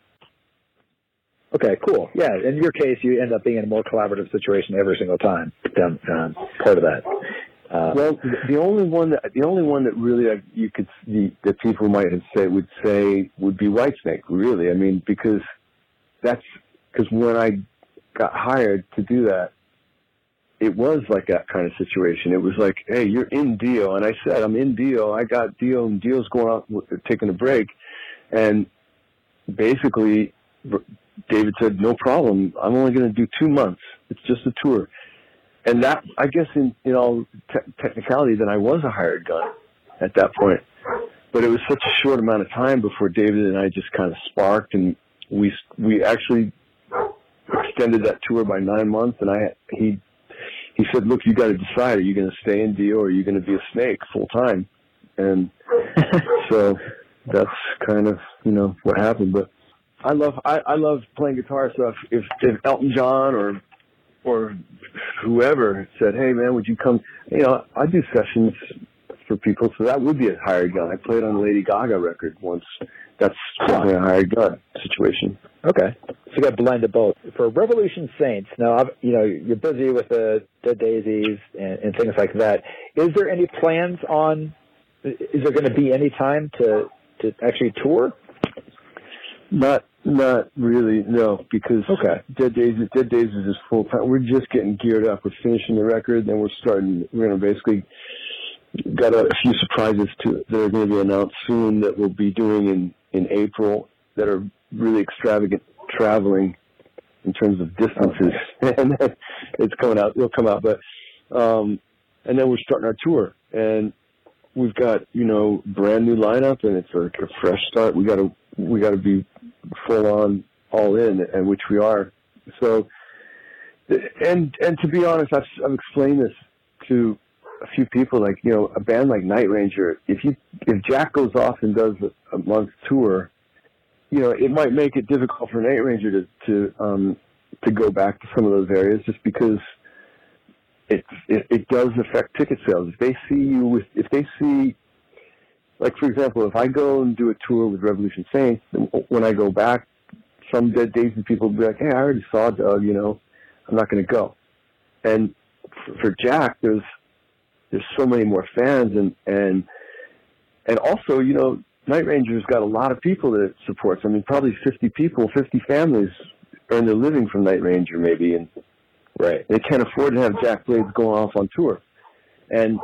Okay, cool. Yeah, in your case, you end up being in a more collaborative situation every single time. Um, um, part of that. Uh, well, the only one that the only one that really uh, you could the, that people might have say would say would be Whitesnake. Really, I mean, because that's because when I got hired to do that. It was like that kind of situation. It was like, hey, you're in Dio. And I said, I'm in Dio. I got Dio, and Dio's going out, taking a break. And basically, David said, no problem. I'm only going to do two months. It's just a tour. And that, I guess, in, in all te- technicality, then I was a hired gun at that point. But it was such a short amount of time before David and I just kind of sparked. And we we actually extended that tour by nine months. And I he... He said, look, you got to decide, are you going to stay in Dio or are you going to be a Snake full time? And so that's kind of, you know, what happened. But I love, I, I love playing guitar. So if, if, if Elton John or, or whoever said, hey man, would you come, you know, I do sessions for people. So that would be a hired gun. I played on a Lady Gaga record once. That's definitely a hired gun situation. Okay. So you got a blend of both. For Revolution Saints, now, you know, you're busy with the Dead Daisies and, and things like that. Is there any plans on, is there going to be any time to, to actually tour? Not, not really, no, because okay. Dead Daisies, Dead Daisies is full time. We're just getting geared up. We're finishing the record, then we're starting, we're going to basically got a, a few surprises to, that are going to be announced soon that we'll be doing in, in April that are really extravagant traveling in terms of distances. And then it's coming out, it'll come out, but, um, and then we're starting our tour and we've got, you know, brand new lineup and it's like a fresh start. We gotta, we gotta be full on all in, and which we are. So, and, and to be honest, I've, I've explained this to a few people, like, you know, a band like Night Ranger, if you, if Jack goes off and does a, a month tour, you know, it might make it difficult for Night Ranger to, to, um, to go back to some of those areas just because it, it, it does affect ticket sales. If they see you with, if they see, like, for example, if I go and do a tour with Revolution Saints, when I go back, some Dead Daisies people will be like, hey, I already saw Doug, you know, I'm not going to go. And for Jack, there's, there's so many more fans, and, and, and also, you know, Night Ranger's got a lot of people that it supports. I mean, probably fifty people, fifty families earn their living from Night Ranger, maybe, and right. They can't afford to have Jack Blades going off on tour. And,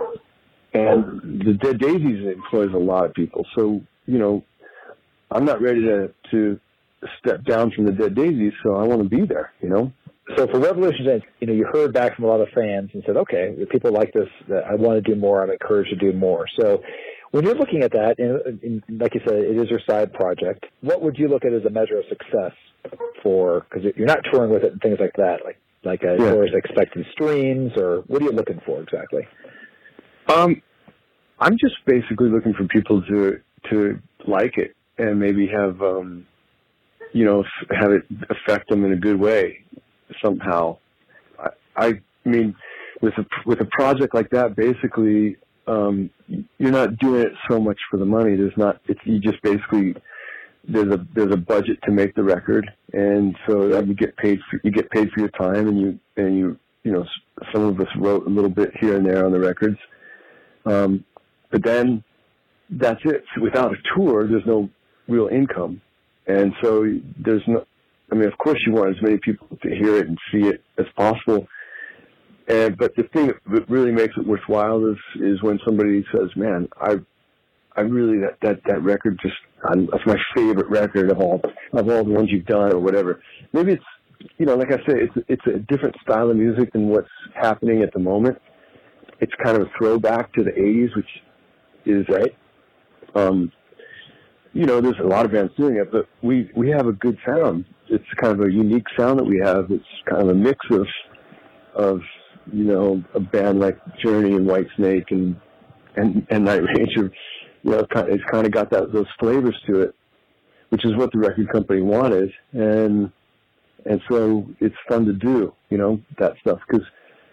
and the Dead Daisies employs a lot of people. So, you know, I'm not ready to, to step down from the Dead Daisies, so I want to be there, you know? So for Revolution Saints, you know, you heard back from a lot of fans and said, okay, if people like this, I want to do more, I'm encouraged to do more. So when you're looking at that, and, and like you said, it is your side project, what would you look at as a measure of success for, because you're not touring with it and things like that, like, like as far as expected streams, or what are you looking for exactly? Um, I'm just basically looking for people to to like it and maybe have um, you know have it affect them in a good way somehow. I, I mean, with a with a project like that, basically, um, you're not doing it so much for the money. There's not. It's you just basically there's a there's a budget to make the record, and so you get paid for you get paid for your time, and you and you you know some of us wrote a little bit here and there on the records, um, but then that's it. So without a tour, there's no real income, and so there's no. I mean, of course, you want as many people to hear it and see it as possible. And but the thing that really makes it worthwhile is is when somebody says, "Man, I, I really that that that record just I'm, that's my favorite record of all of all the ones you've done or whatever." Maybe it's you know, like I say, it's it's a different style of music than what's happening at the moment. It's kind of a throwback to the eighties, which is right. Um, you know, there's a lot of bands doing it, but we we have a good sound. It's kind of a unique sound that we have. It's kind of a mix of, of you know, a band like Journey and Whitesnake and and, and Night Ranger. You know, it's kind of got that those flavors to it, which is what the record company wanted, and and so it's fun to do. You know, that stuff because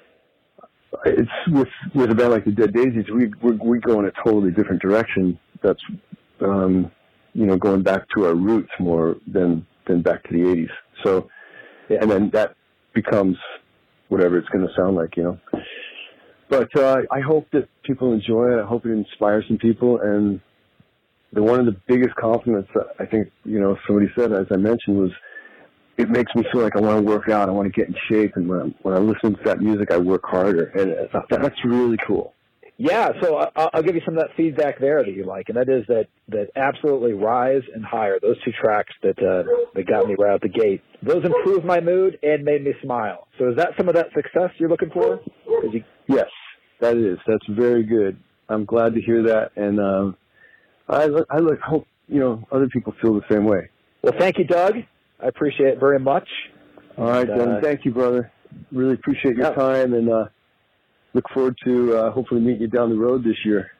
it's with with a band like the Dead Daisies, we we we go in a totally different direction. That's um, you know, going back to our roots more than. than back to the eighties. So, and then that becomes whatever it's going to sound like, you know. But uh, I hope that people enjoy it. I hope it inspires some people. And the one of the biggest compliments that I think, you know, somebody said, as I mentioned, was it makes me feel like I want to work out. I want to get in shape. And when, when I listen to that music, I work harder. And that's really cool. Yeah, so I'll, I'll give you some of that feedback there that you like, and that is that, that absolutely Rise and Higher, those two tracks that uh, that got me right out the gate, those improved my mood and made me smile. So is that some of that success you're looking for? You... Yes, that is. That's very good. I'm glad to hear that, and uh, I, I look, hope you know other people feel the same way. Well, thank you, Doug. I appreciate it very much. All right, and, then. Uh, thank you, brother. Really appreciate your yeah. time, and uh, look forward to uh, hopefully meeting you down the road this year.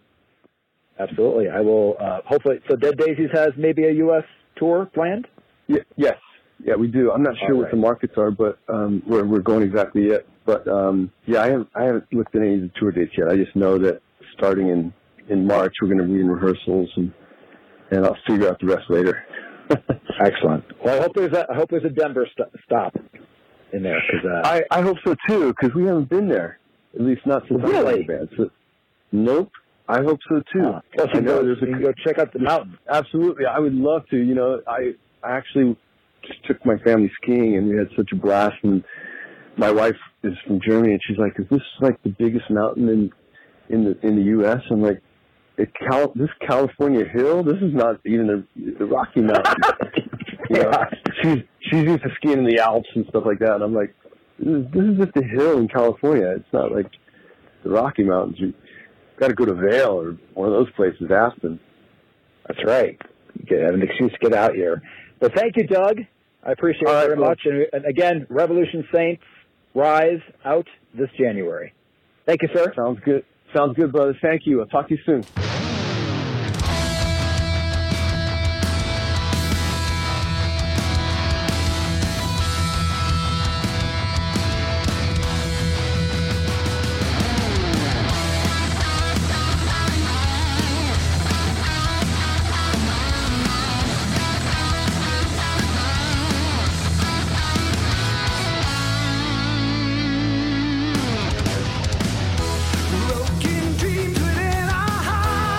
Absolutely. I will uh, hopefully. So Dead Daisies has maybe a U S tour planned? Yeah, yes. Yeah, we do. I'm not sure All what right. the markets are, but um, we're, we're going exactly yet. But um, yeah, I haven't, I haven't looked at any of the tour dates yet. I just know that starting in, in March, we're going to be in rehearsals, and, and I'll figure out the rest later. Excellent. Well, I hope there's a, I hope there's a Denver st- stop in there. Cause, uh, I, I hope so, too, because we haven't been there. At least not since really? I played the band. So, nope. I hope so too. Uh, well, so I know go, there's a, you can go check out the mountain. Absolutely, I would love to. You know, I I actually just took my family skiing, and we had such a blast. And my wife is from Germany, and she's like, "Is this like the biggest mountain in in the in the U S?" I'm like, it Cal- "This California hill. This is not even the, the Rocky Mountains." You know, she's she's used to skiing in the Alps and stuff like that, and I'm like, "This is, this is just a hill in California. It's not like the Rocky Mountains." You, got to go to Vail or one of those places, Aspen. That's right. You have an excuse to get out here. But thank you, Doug. I appreciate All it right, very well, much. And, and again, Revolution Saints, Rise, out this January. Thank you, sir. Sounds good. Sounds good, brother. Thank you. I'll talk to you soon. Broken dreams within our hearts.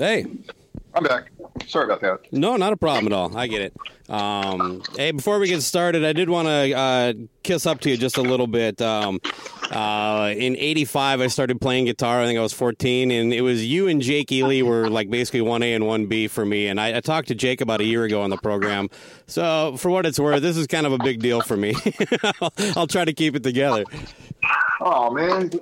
Hey. I'm back. Sorry about that. No, not a problem at all. I get it. Um, hey, before we get started, I did want to uh, kiss up to you just a little bit. Um, uh, in eighty-five, I started playing guitar. I think I was fourteen, and it was you and Jake Ely were like basically one A and one B for me. And I, I talked to Jake about a year ago on the program. So for what it's worth, this is kind of a big deal for me. I'll, I'll try to keep it together. Oh, man.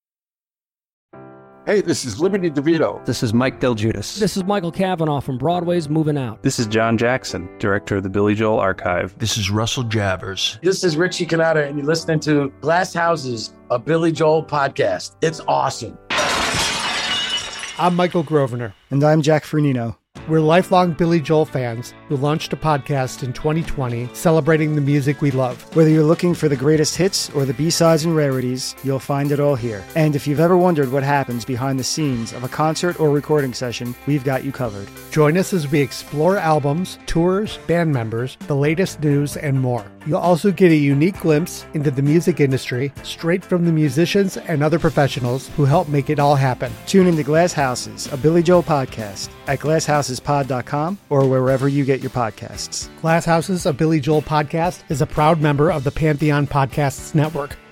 Hey, this is Liberty DeVito. This is Mike Del Giudice. This is Michael Cavanaugh from Broadway's Moving Out. This is John Jackson, director of the Billy Joel Archive. This is Russell Javers. This is Richie Cannata, and you're listening to Glass Houses, a Billy Joel podcast. It's awesome. I'm Michael Grosvenor. And I'm Jack Fernino. We're lifelong Billy Joel fans who launched a podcast in twenty twenty celebrating the music we love. Whether you're looking for the greatest hits or the B-sides and rarities, you'll find it all here. And if you've ever wondered what happens behind the scenes of a concert or recording session, we've got you covered. Join us as we explore albums, tours, band members, the latest news, and more. You'll also get a unique glimpse into the music industry straight from the musicians and other professionals who help make it all happen. Tune into Glass Houses, a Billy Joel podcast at glass houses pod dot com or wherever you get your podcasts. Glass Houses, a Billy Joel podcast is a proud member of the Pantheon Podcasts Network.